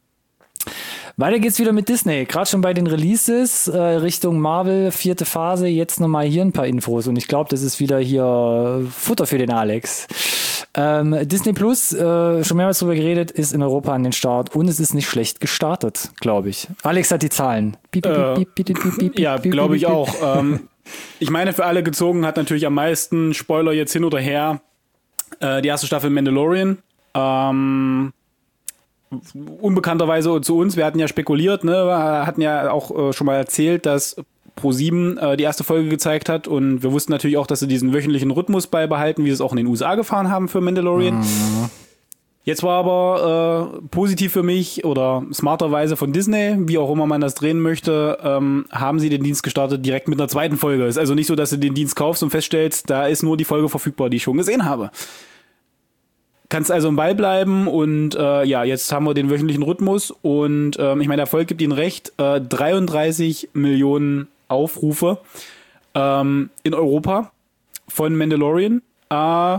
Weiter geht's wieder mit Disney. Gerade schon bei den Releases äh, Richtung Marvel, vierte Phase. Jetzt nochmal hier ein paar Infos. Und ich glaube, das ist wieder hier Futter für den Alex. Ähm, Disney Plus, äh, schon mehrmals drüber geredet, ist in Europa an den Start und es ist nicht schlecht gestartet, glaube ich. Alex hat die Zahlen. Piep, piep, äh, piep, piep, piep, piep, ja, glaube ich piep, auch. ähm, ich meine, für alle gezogen hat natürlich am meisten, Spoiler jetzt hin oder her, äh, die erste Staffel Mandalorian. Ähm, unbekannterweise zu uns, wir hatten ja spekuliert, ne, wir hatten ja auch äh, schon mal erzählt, dass ProSieben äh, die erste Folge gezeigt hat und wir wussten natürlich auch, dass sie diesen wöchentlichen Rhythmus beibehalten, wie sie es auch in den U S A gefahren haben für Mandalorian. Mhm. Jetzt war aber äh, positiv für mich oder smarterweise von Disney, wie auch immer man das drehen möchte, ähm, haben sie den Dienst gestartet direkt mit einer zweiten Folge. Ist also nicht so, dass du den Dienst kaufst und feststellst, da ist nur die Folge verfügbar, die ich schon gesehen habe. Kannst also im Ball bleiben und äh, ja, jetzt haben wir den wöchentlichen Rhythmus und ähm, ich meine, der Erfolg gibt ihnen recht, äh, dreiunddreißig Millionen Aufrufe ähm, in Europa von Mandalorian. Äh,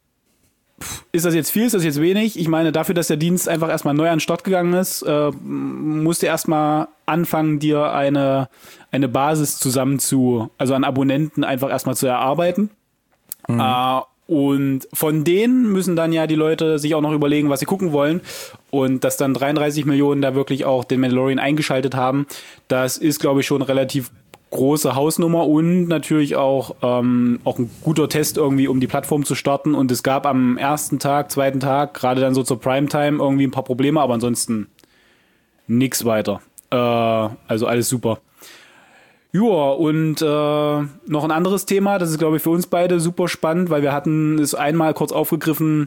ist das jetzt viel, ist das jetzt wenig? Ich meine, dafür, dass der Dienst einfach erstmal neu an den Start gegangen ist, äh, musst du erstmal anfangen, dir eine, eine Basis zusammen zu, also an Abonnenten einfach erstmal zu erarbeiten. Mhm. Äh, Und von denen müssen dann ja die Leute sich auch noch überlegen, was sie gucken wollen. Und dass dann dreiunddreißig Millionen da wirklich auch den Mandalorian eingeschaltet haben, das ist, glaube ich, schon eine relativ große Hausnummer und natürlich auch, ähm, auch ein guter Test irgendwie, um die Plattform zu starten. Und es gab am ersten Tag, zweiten Tag, gerade dann so zur Primetime irgendwie ein paar Probleme, aber ansonsten nix weiter. Äh, also alles super. Ja, und äh, noch ein anderes Thema, das ist, glaube ich, für uns beide super spannend, weil wir hatten es einmal kurz aufgegriffen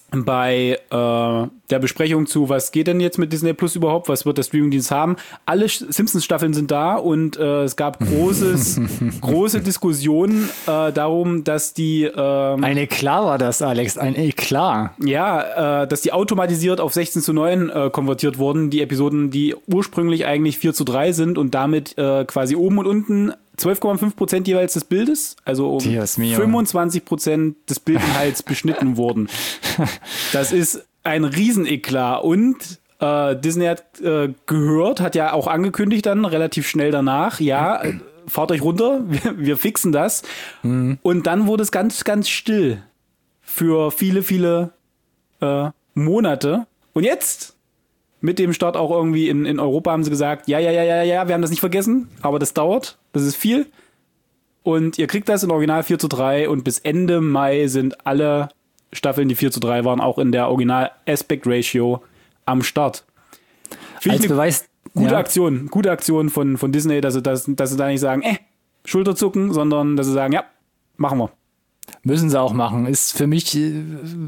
bei äh, der Besprechung zu, was geht denn jetzt mit Disney Plus überhaupt, was wird der Streamingdienst haben. Alle Simpsons-Staffeln sind da und äh, es gab großes, große Diskussionen äh, darum, dass die... Äh, ein Eklat war das, Alex, ein Eklat. Ja, äh, dass die automatisiert auf sechzehn zu neun äh, konvertiert wurden, die Episoden, die ursprünglich eigentlich vier zu drei sind und damit äh, quasi oben und unten zwölf Komma fünf Prozent jeweils des Bildes, also um fünfundzwanzig Prozent des Bildinhalts beschnitten wurden. Das ist ein Rieseneklat und äh, Disney hat äh, gehört, hat ja auch angekündigt dann relativ schnell danach, ja, äh, fahrt euch runter, wir, wir fixen das. Mhm. Und dann wurde es ganz, ganz still für viele, viele äh, Monate. Und jetzt, mit dem Start auch irgendwie in, in Europa, haben sie gesagt, ja, ja, ja, ja, ja, wir haben das nicht vergessen, aber das dauert, das ist viel. Und ihr kriegt das in Original vier zu drei und bis Ende Mai sind alle Staffeln, die vier zu drei waren, auch in der Original Aspect Ratio am Start. Finde ich eine Beweis, gute ja. Aktion, gute Aktion von, von Disney, dass sie, dass, dass sie da nicht sagen, äh, Schulterzucken, sondern dass sie sagen, ja, machen wir. Müssen sie auch machen. Ist für mich äh,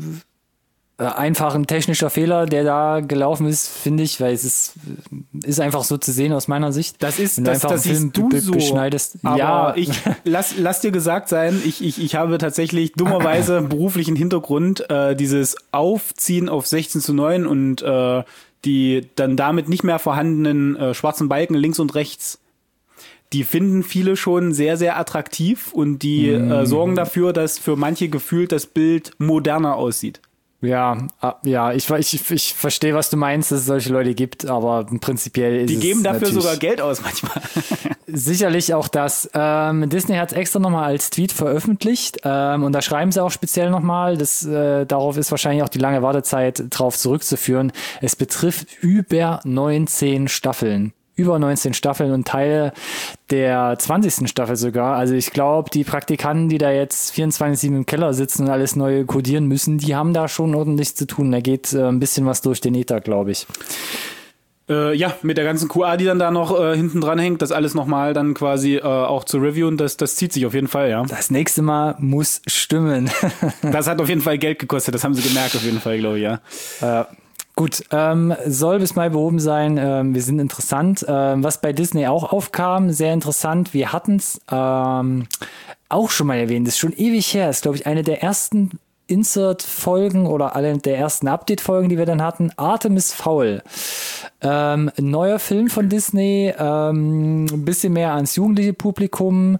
einfach ein technischer Fehler, der da gelaufen ist, finde ich, weil es ist, ist einfach so zu sehen aus meiner Sicht. Das ist, Wenn du das, einfach das einen Film siehst du be- so. beschneidest. Aber ja, ich lass, lass dir gesagt sein, ich, ich, ich habe tatsächlich dummerweise beruflichen Hintergrund, äh, dieses Aufziehen auf sechzehn zu neun und äh, die dann damit nicht mehr vorhandenen äh, schwarzen Balken links und rechts. die finden viele schon sehr, sehr attraktiv und die mm. äh, sorgen dafür, dass für manche gefühlt das Bild moderner aussieht. Ja, ja, ich, ich, ich verstehe, was du meinst, dass es solche Leute gibt, aber prinzipiell ist Die geben es dafür natürlich sogar Geld aus manchmal. Sicherlich auch das. Ähm, Disney hat es extra nochmal als Tweet veröffentlicht ähm, und da schreiben sie auch speziell nochmal, das, äh, darauf ist wahrscheinlich auch die lange Wartezeit drauf zurückzuführen. Es betrifft über neunzehn Staffeln. Über neunzehn Staffeln und Teile der zwanzigsten Staffel sogar. Also ich glaube, die Praktikanten, die da jetzt vierundzwanzig sieben im Keller sitzen und alles neu codieren müssen, die haben da schon ordentlich zu tun. Da geht äh, ein bisschen was durch den Ether, glaube ich. Äh, ja, mit der ganzen Q A, die dann da noch äh, hinten dran hängt, das alles nochmal dann quasi äh, auch zu reviewen, das, das zieht sich auf jeden Fall, ja. Das nächste Mal muss stimmen. Das hat auf jeden Fall Geld gekostet, das haben sie gemerkt auf jeden Fall, glaube ich, ja. Äh, Gut, ähm, soll bis Mai behoben sein. Ähm, wir sind interessant. Ähm, was bei Disney auch aufkam, sehr interessant. Wir hatten es ähm, auch schon mal erwähnt. Das ist schon ewig her. Das ist, glaube ich, eine der ersten Insert-Folgen oder alle der ersten Update-Folgen, die wir dann hatten. Artemis Fowl. Ähm, ein neuer Film von Disney, ähm, ein bisschen mehr ans jugendliche Publikum.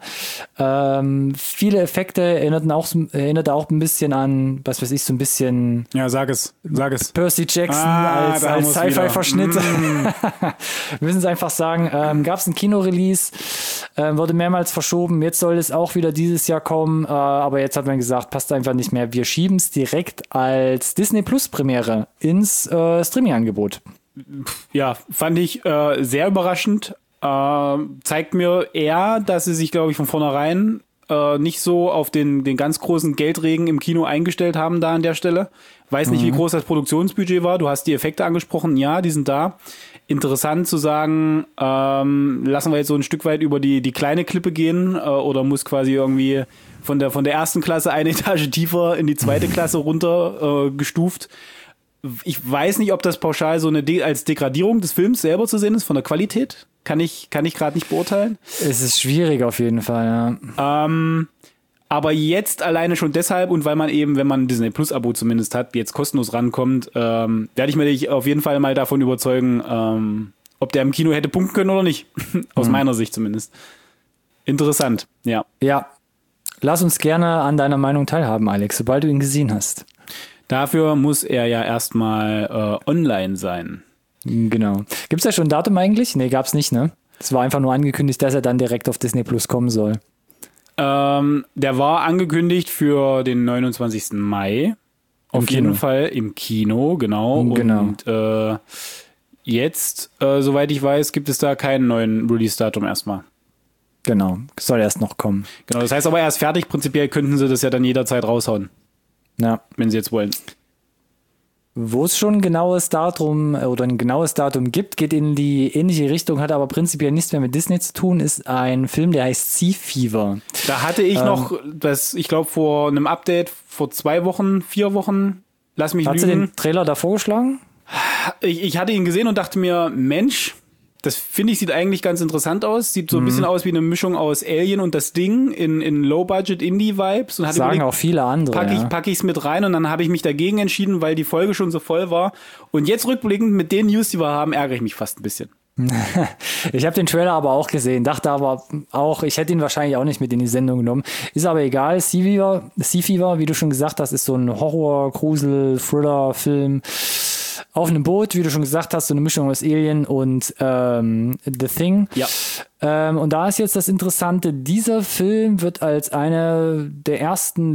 Ähm, viele Effekte erinnerten auch, erinnerte auch ein bisschen an, was weiß ich, so ein bisschen. Ja, sag es, sag es. Percy Jackson ah, als, als Sci-Fi-Verschnitt. Mm. Wir müssen es einfach sagen. Ähm, Gab es ein Kino-Release, ähm, wurde mehrmals verschoben. Jetzt soll es auch wieder dieses Jahr kommen, äh, aber jetzt hat man gesagt, passt einfach nicht mehr. Wir schieben es direkt als Disney Plus Premiere ins äh, Streaming-Angebot. Ja, fand ich äh, sehr überraschend. Äh, zeigt mir eher, dass sie sich, glaube ich, von vornherein äh, nicht so auf den, den ganz großen Geldregen im Kino eingestellt haben da an der Stelle. Weiß nicht, mhm. wie groß das Produktionsbudget war. Du hast die Effekte angesprochen. Ja, die sind da. Interessant zu sagen, ähm, lassen wir jetzt so ein Stück weit über die, die kleine Klippe gehen äh, oder muss quasi irgendwie von der, von der ersten Klasse eine Etage tiefer in die zweite Klasse runter äh, gestuft. Ich weiß nicht, ob das pauschal so eine De- als Degradierung des Films selber zu sehen ist, von der Qualität. Kann ich, kann ich gerade nicht beurteilen. Es ist schwierig auf jeden Fall, ja. Ähm, aber jetzt alleine schon deshalb und weil man eben, wenn man ein Disney Plus Abo zumindest hat, jetzt kostenlos rankommt, ähm, werde ich mir dich auf jeden Fall mal davon überzeugen, ähm, ob der im Kino hätte punkten können oder nicht. Aus mhm. meiner Sicht zumindest. Interessant, ja. Ja. Lass uns gerne an deiner Meinung teilhaben, Alex, sobald du ihn gesehen hast. Dafür muss er ja erstmal äh, online sein. Genau. Gibt es da schon ein Datum eigentlich? Nee, gab's nicht, ne? Es war einfach nur angekündigt, dass er dann direkt auf Disney Plus kommen soll. Ähm, der war angekündigt für den neunundzwanzigsten Mai. Auf Im jeden Kino. Fall im Kino, genau. Genau. Und äh, jetzt, äh, soweit ich weiß, gibt es da keinen neuen Release-Datum erstmal. Genau, soll erst noch kommen. Genau, das heißt aber erst fertig. Prinzipiell könnten sie das ja dann jederzeit raushauen. Ja. Wenn sie jetzt wollen. Wo es schon ein genaues Datum oder ein genaues Datum gibt, geht in die ähnliche Richtung, hat aber prinzipiell nichts mehr mit Disney zu tun, ist ein Film, der heißt Sea Fever. Da hatte ich ähm, noch, das, ich glaube, vor einem Update, vor zwei Wochen, vier Wochen, lass mich Hast lügen. du den Trailer da vorgeschlagen? Ich, ich hatte ihn gesehen und dachte mir, Mensch, das finde ich, sieht eigentlich ganz interessant aus. Sieht so ein mhm. bisschen aus wie eine Mischung aus Alien und das Ding in, in Low-Budget-Indie-Vibes. Und hatte Sagen überlegt, auch viele andere. Packe ich, ja. pack ich's mit rein und dann habe ich mich dagegen entschieden, weil die Folge schon so voll war. Und jetzt rückblickend mit den News, die wir haben, ärgere ich mich fast ein bisschen. Ich habe den Trailer aber auch gesehen, dachte aber auch, ich hätte ihn wahrscheinlich auch nicht mit in die Sendung genommen. Ist aber egal. Sea Fever, Sea Fever, wie du schon gesagt hast, ist so ein Horror-, Grusel-, Thriller-Film. Auf einem Boot, wie du schon gesagt hast, so eine Mischung aus Alien und ähm, The Thing. Ja. Ähm, und da ist jetzt das Interessante, dieser Film wird als eine der ersten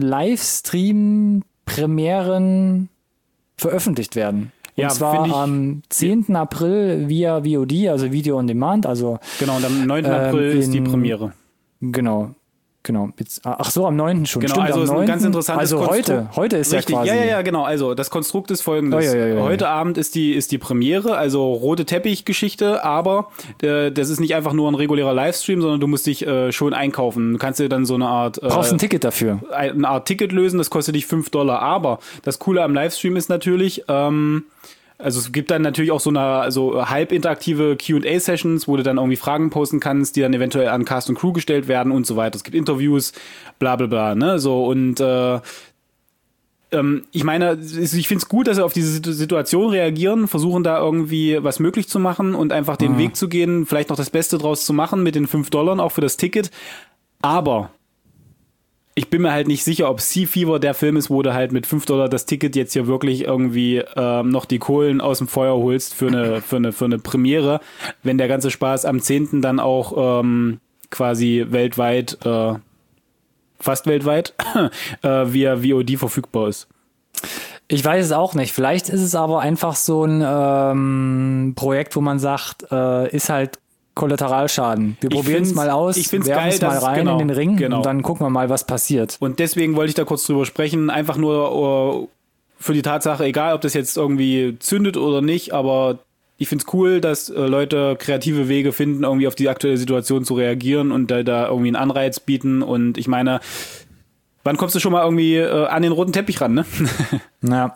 Livestream-Premieren veröffentlicht werden. Und Ja, zwar ich, am zehnten April via V O D, also Video on Demand. Also, genau, und am neunten April ähm, ist die in- Premiere. Genau. Genau. Jetzt, ach so, am neunten schon. Genau, Stimmt, also am ist ein neunten ganz interessantes Also heute. Konstrukt. Heute ist Richtig, ja quasi. ja, ja, ja, genau. Also das Konstrukt ist folgendes. Oh, ja, ja, ja, ja. Heute Abend ist die, ist die Premiere, also rote Teppich-Geschichte, aber äh, das ist nicht einfach nur ein regulärer Livestream, sondern du musst dich äh, schon einkaufen. Du kannst dir dann so eine Art äh, Brauchst ein Ticket dafür. eine Art Ticket lösen, das kostet dich fünf Dollar. Aber das Coole am Livestream ist natürlich, ähm, also es gibt dann natürlich auch so eine so halb interaktive Q und A-Sessions, wo du dann irgendwie Fragen posten kannst, die dann eventuell an Cast und Crew gestellt werden und so weiter. Es gibt Interviews, bla bla bla, ne? So und äh, ähm, ich meine, ich finde es gut, dass sie auf diese Situation reagieren, versuchen da irgendwie was möglich zu machen und einfach den mhm. Weg zu gehen, vielleicht noch das Beste draus zu machen mit den fünf Dollar auch für das Ticket. Aber ich bin mir halt nicht sicher, ob Sea Fever der Film ist, wo du halt mit fünf Dollar das Ticket jetzt hier wirklich irgendwie ähm, noch die Kohlen aus dem Feuer holst für eine, für eine, für eine Premiere, wenn der ganze Spaß am zehnten dann auch ähm, quasi weltweit, äh, fast weltweit, äh, via V O D verfügbar ist. Ich weiß es auch nicht. Vielleicht ist es aber einfach so ein ähm, Projekt, wo man sagt, äh, ist halt Kollateralschaden. Wir probieren es mal aus, ich find's geil, es mal rein genau, in den Ring genau. und dann gucken wir mal, was passiert. Und deswegen wollte ich da kurz drüber sprechen, einfach nur uh, für die Tatsache, egal ob das jetzt irgendwie zündet oder nicht, aber ich find's cool, dass äh, Leute kreative Wege finden, irgendwie auf die aktuelle Situation zu reagieren und da, da irgendwie einen Anreiz bieten. Und ich meine, wann kommst du schon mal irgendwie äh, an den roten Teppich ran, ne? Ja.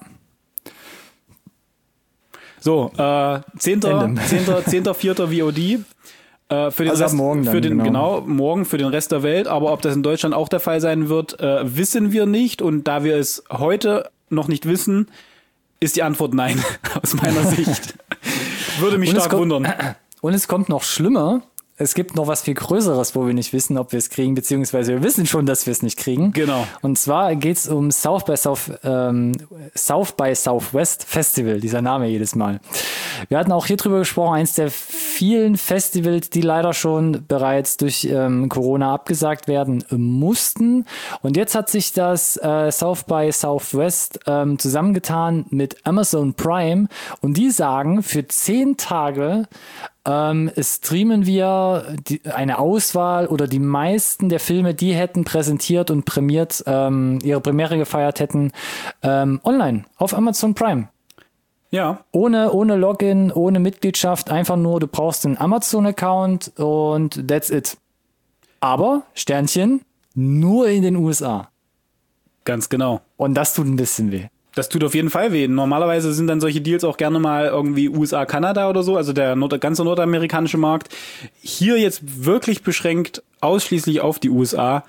So, äh, zehnter vierter V O D. Äh, für den also Rest, morgen dann, für den, genau. genau, morgen für den Rest der Welt. Aber ob das in Deutschland auch der Fall sein wird, äh, wissen wir nicht. Und da wir es heute noch nicht wissen, ist die Antwort nein, aus meiner Sicht. Würde mich stark kommt, wundern. Und es kommt noch schlimmer. Es gibt noch was viel Größeres, wo wir nicht wissen, ob wir es kriegen, beziehungsweise wir wissen schon, dass wir es nicht kriegen. Genau. Und zwar geht es um South by South, ähm, South by Southwest Festival, dieser Name jedes Mal. Wir hatten auch hier drüber gesprochen, eins der vielen Festivals, die leider schon bereits durch ähm, Corona abgesagt werden mussten. Und jetzt hat sich das äh, South by Southwest ähm, zusammengetan mit Amazon Prime und die sagen, für zehn Tage Ähm, streamen wir die, eine Auswahl oder die meisten der Filme, die hätten präsentiert und prämiert, ähm, ihre Premiere gefeiert hätten, ähm, online auf Amazon Prime. Ja. Ohne, ohne Login, ohne Mitgliedschaft, einfach nur, du brauchst einen Amazon-Account und that's it. Aber, Sternchen, nur in den U S A. Ganz genau. Und das tut ein bisschen weh. Das tut auf jeden Fall weh. Normalerweise sind dann solche Deals auch gerne mal irgendwie U S A, Kanada oder so, also der Nord- ganze nordamerikanische Markt. Hier jetzt wirklich beschränkt ausschließlich auf die U S A.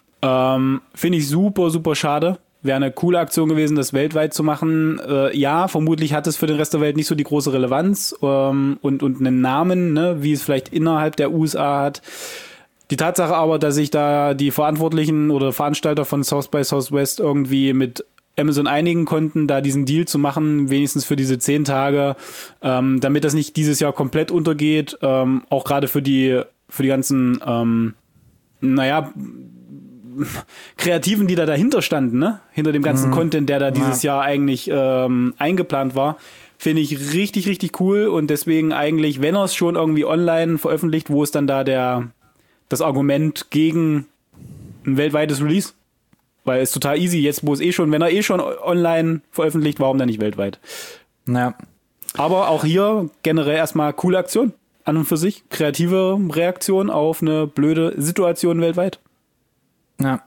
Ähm, finde ich super, super schade. Wäre eine coole Aktion gewesen, das weltweit zu machen. Äh, ja, vermutlich hat es für den Rest der Welt nicht so die große Relevanz ähm, und, und einen Namen, ne, wie es vielleicht innerhalb der U S A hat. Die Tatsache aber, dass sich da die Verantwortlichen oder Veranstalter von South by Southwest irgendwie mit Amazon einigen konnten, da diesen Deal zu machen, wenigstens für diese zehn Tage, ähm, damit das nicht dieses Jahr komplett untergeht, ähm, auch gerade für die für die ganzen, ähm, naja, Kreativen, die da dahinter standen, ne? Hinter dem ganzen mhm. Content, der da dieses ja. Jahr eigentlich ähm, eingeplant war, finde ich richtig, richtig cool und deswegen eigentlich, wenn er es schon irgendwie online veröffentlicht, wo ist dann da der das Argument gegen ein weltweites Release? Weil es total easy, jetzt wo es eh schon, wenn er eh schon online veröffentlicht, warum dann nicht weltweit? Naja. Aber auch hier generell erstmal coole Aktion an und für sich. Kreative Reaktion auf eine blöde Situation weltweit. Ja.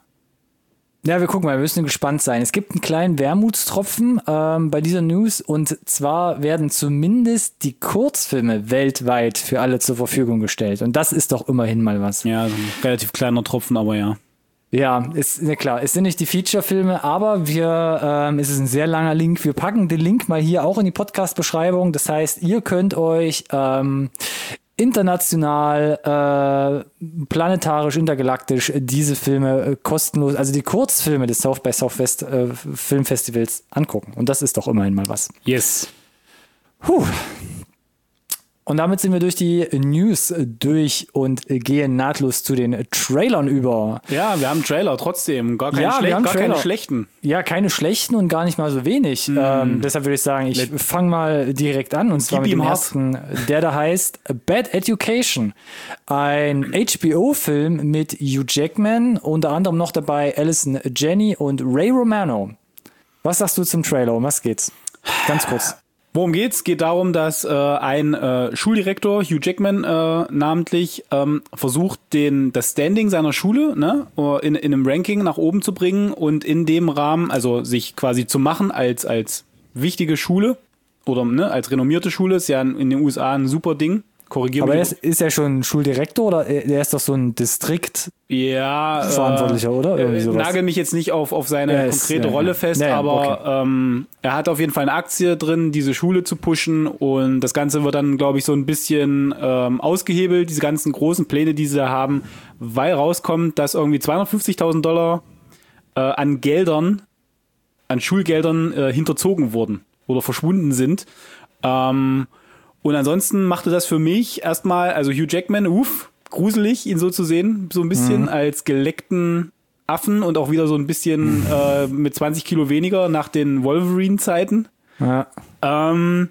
Ja, wir gucken mal, wir müssen gespannt sein. Es gibt einen kleinen Wermutstropfen ähm, bei dieser News und zwar werden zumindest die Kurzfilme weltweit für alle zur Verfügung gestellt. Und das ist doch immerhin mal was. Ja, also ein relativ kleiner Tropfen, aber ja. Ja, ist ja klar. Es sind nicht die Feature-Filme, aber wir, ähm, es ist ein sehr langer Link. Wir packen den Link mal hier auch in die Podcast-Beschreibung. Das heißt, ihr könnt euch ähm, international, äh, planetarisch, intergalaktisch diese Filme äh, kostenlos, also die Kurzfilme des South by Southwest äh, Filmfestivals angucken. Und das ist doch immerhin mal was. Yes. Puh. Und damit sind wir durch die News durch und gehen nahtlos zu den Trailern über. Ja, wir haben Trailer trotzdem. Gar, keine, ja, Schle- wir haben gar Trailer. keine schlechten. Ja, keine schlechten und gar nicht mal so wenig. Mm. Ähm, deshalb würde ich sagen, ich fange mal direkt an. Und zwar Gib mit dem ihm ersten, der da heißt Bad Education. Ein H B O-Film mit Hugh Jackman, unter anderem noch dabei Allison Janney und Ray Romano. Was sagst du zum Trailer? Um was geht's? Ganz kurz. Worum geht's? Geht darum, dass äh, ein äh, Schuldirektor, Hugh Jackman äh, namentlich, ähm, versucht, den das Standing seiner Schule ne, in, in einem Ranking nach oben zu bringen und in dem Rahmen, also sich quasi zu machen als als wichtige Schule oder ne, als renommierte Schule, ist ja in den U S A ein super Ding, korrigiere Aber mich. er ist, ist er schon Schuldirektor oder er ist doch so ein Distriktverantwortlicher, Ja, oder? Irgendwie äh, sowas. nagel mich jetzt nicht auf, auf seine Ja, ist- konkrete ja, Rolle ja. fest, Ja, ja, aber okay. ähm, er hat auf jeden Fall eine Aktie drin, diese Schule zu pushen und das Ganze wird dann, glaube ich, so ein bisschen ähm, ausgehebelt, diese ganzen großen Pläne, die sie da haben, weil rauskommt, dass irgendwie zweihundertfünfzigtausend Dollar äh, an Geldern, an Schulgeldern äh, hinterzogen wurden oder verschwunden sind. Ähm, und ansonsten machte das für mich erstmal, also Hugh Jackman, uff, gruselig, ihn so zu sehen, so ein bisschen Mhm. als geleckten Affen und auch wieder so ein bisschen äh, mit zwanzig Kilo weniger nach den Wolverine-Zeiten. Ja. Ähm,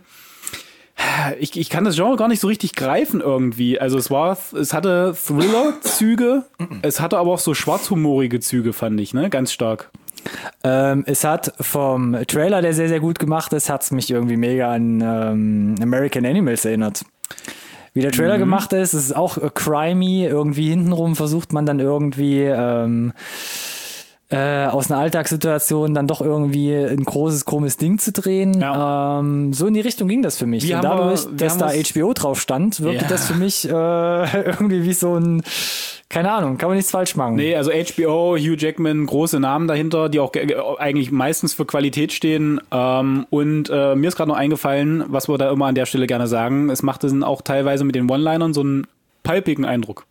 ich, ich kann das Genre gar nicht so richtig greifen irgendwie. Also es war, es hatte Thriller-Züge, es hatte aber auch so schwarzhumorige Züge, fand ich, ne, ganz stark. Ähm, es hat vom Trailer, der sehr, sehr gut gemacht ist, hat es mich irgendwie mega an ähm, American Animals erinnert. Wie der Trailer Mhm. gemacht ist, ist es auch äh, crimey. Irgendwie hintenrum versucht man dann irgendwie ähm, äh, aus einer Alltagssituation dann doch irgendwie ein großes, krummes Ding zu drehen. Ja. Ähm, so in die Richtung ging das für mich. Wie Und haben wir- dadurch, wie dass haben da wir's- H B O drauf stand, wirkte Ja. das für mich äh, irgendwie wie so ein, keine Ahnung, kann man nichts falsch machen. Nee, also H B O, Hugh Jackman, große Namen dahinter, die auch ge- ge- eigentlich meistens für Qualität stehen. Ähm, und äh, mir ist gerade noch eingefallen, was wir da immer an der Stelle gerne sagen, es macht es auch teilweise mit den One-Linern so einen palpigen Eindruck.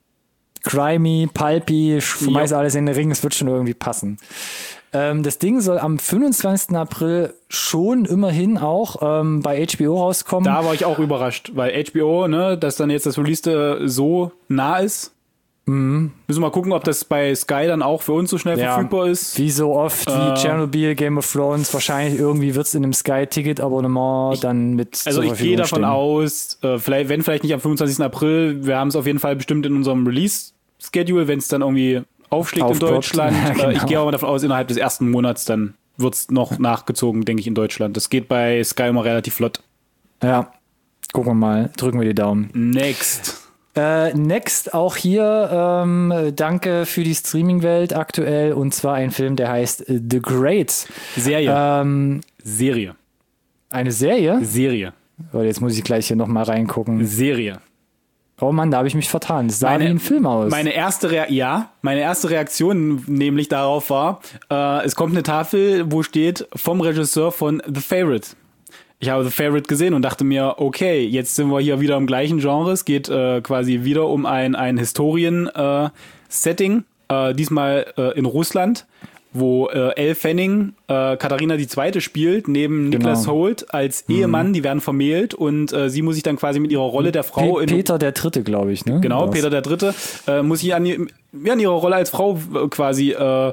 Crimey, pulpy, schmeiß Ja. alles in den Ring, es wird schon irgendwie passen. Ähm, das Ding soll am fünfundzwanzigsten April schon immerhin auch ähm, bei H B O rauskommen. Da war ich auch überrascht, weil H B O, ne, dass dann jetzt das Release äh, so nah ist. Mhm. Müssen wir mal gucken, ob das bei Sky dann auch für uns so schnell Ja. verfügbar ist. Wie so oft, wie Äh, Chernobyl, Game of Thrones, wahrscheinlich irgendwie wird es in einem Sky-Ticket-Abonnement dann mit Also zur ich gehe Verfügung davon stehen. aus, äh, vielleicht, wenn vielleicht nicht am fünfundzwanzigsten April, wir haben es auf jeden Fall bestimmt in unserem Release-Schedule, wenn es dann irgendwie aufschlägt Aufploppt. in Deutschland. Ja, genau. äh, ich gehe aber davon aus, innerhalb des ersten Monats dann wird es noch nachgezogen, denke ich, in Deutschland. Das geht bei Sky immer relativ flott. Ja, gucken wir mal, drücken wir die Daumen. Next. Äh, next auch hier, ähm, danke für die Streaming-Welt aktuell, und zwar ein Film, der heißt äh, The Great. Serie. Ähm, Serie. eine Serie? Serie. Oh, jetzt muss ich gleich hier nochmal reingucken. Serie. Oh Mann, da habe ich mich vertan. Das sah Meine- wie ein Film aus. Meine erste, Rea ja, meine erste Reaktion nämlich darauf war, äh, es kommt eine Tafel, wo steht vom Regisseur von The Favourite. Ich habe The Favourite gesehen und dachte mir, okay, jetzt sind wir hier wieder im gleichen Genre. Es geht äh, quasi wieder um ein, ein Historien-Setting, äh, diesmal äh, in Russland, wo äh, Elle Fanning äh, Katharina die Zweite spielt, neben Genau. Nicholas Hoult als Ehemann, die werden vermählt und äh, sie muss sich dann quasi mit ihrer Rolle der Frau Pe in Peter der Dritte, glaube ich, ne? Genau, War's. Peter der Dritte äh, muss sich an, die- ja, an ihrer Rolle als Frau äh, quasi, äh,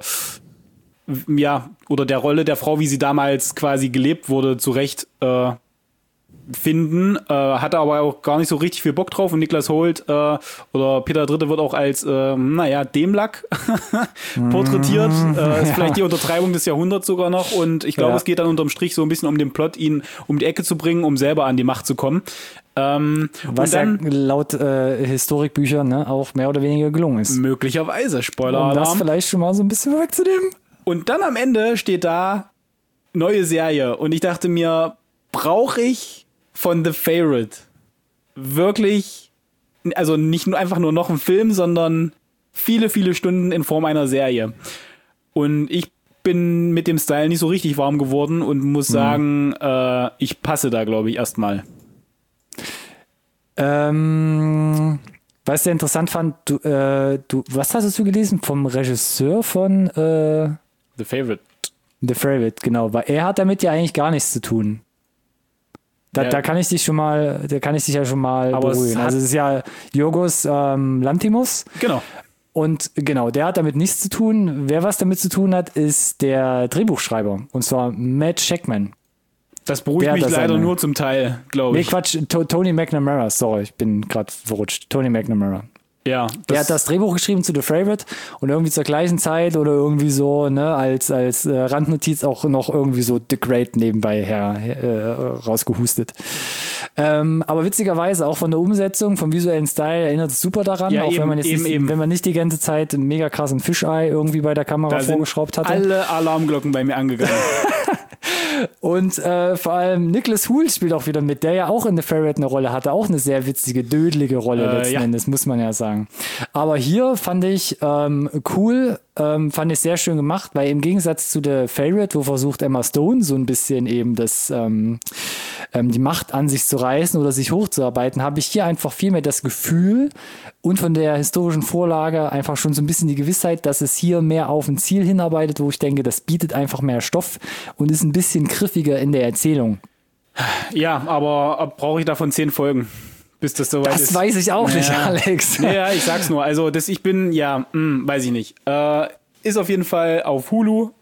ja, oder der Rolle der Frau, wie sie damals quasi gelebt wurde, zurecht äh, finden. Äh, hatte aber auch gar nicht so richtig viel Bock drauf und Niklas Hoult äh, oder Peter der Dritte wird auch als, äh, naja, Dämlack porträtiert. Äh, ist vielleicht die Untertreibung des Jahrhunderts sogar noch und ich glaube, Ja. es geht dann unterm Strich so ein bisschen um den Plot, ihn um die Ecke zu bringen, um selber an die Macht zu kommen. Ähm, Was und dann ja laut äh, Historikbüchern ne, auch mehr oder weniger gelungen ist. möglicherweise, Um das Spoiler-Alarm. vielleicht schon mal so ein bisschen wegzunehmen. Und dann am Ende steht da neue Serie. Und ich dachte mir, brauche ich von The Favourite wirklich, also nicht nur einfach nur noch einen Film, sondern viele, viele Stunden in Form einer Serie. Und ich bin mit dem Style nicht so richtig warm geworden und muss sagen, äh, ich passe da, glaube ich, erstmal. Ähm, was ich sehr interessant fand, du, äh, du, was hast du gelesen? Vom Regisseur von äh, The Favourite. The Favourite, genau, weil er hat damit ja eigentlich gar nichts zu tun. Da, Ja. da kann ich dich schon mal, da kann ich dich ja schon mal Aber es beruhigen. hat- Also es ist ja Yorgos ähm, Lanthimos Genau. und genau, der hat damit nichts zu tun. Wer was damit zu tun hat, ist der Drehbuchschreiber, und zwar Matt Shackman. Das beruhigt Der hat mich das leider eine- nur zum Teil, glaube Nee, ich. Quatsch, to Tony McNamara, sorry, ich bin gerade verrutscht. Tony McNamara. Ja, Der hat das Drehbuch geschrieben zu The Favourite und irgendwie zur gleichen Zeit oder irgendwie so, ne, als, als äh, Randnotiz auch noch irgendwie so The Great nebenbei her, äh, rausgehustet. Ähm, aber witzigerweise auch von der Umsetzung, vom visuellen Style erinnert es super daran, Ja, auch eben, wenn man jetzt eben, nicht, eben. wenn man nicht die ganze Zeit einen mega krassen Fischei irgendwie bei der Kamera da sind vorgeschraubt hatte. alle Alarmglocken bei mir angegangen. Und äh, vor allem Nicholas Hoult spielt auch wieder mit, der ja auch in The Ferret eine Rolle hatte, auch eine sehr witzige, dödelige Rolle äh, letzten ja. Endes, muss man ja sagen. Aber hier fand ich ähm, cool, ähm, fand ich sehr schön gemacht, weil im Gegensatz zu The Ferret, wo versucht Emma Stone so ein bisschen eben das, ähm, ähm, die Macht an sich zu reißen oder sich hochzuarbeiten, habe ich hier einfach viel mehr das Gefühl und von der historischen Vorlage einfach schon so ein bisschen die Gewissheit, dass es hier mehr auf ein Ziel hinarbeitet, wo ich denke, das bietet einfach mehr Stoff und ist ein bisschen griffiger in der Erzählung. Ja, aber brauche ich davon zehn Folgen, bis das soweit das ist? Das weiß ich auch ja. nicht, Alex. Ja, ich sag's nur. Also, das, ich bin, ja, mh, weiß ich nicht. Äh, ist auf jeden Fall auf Hulu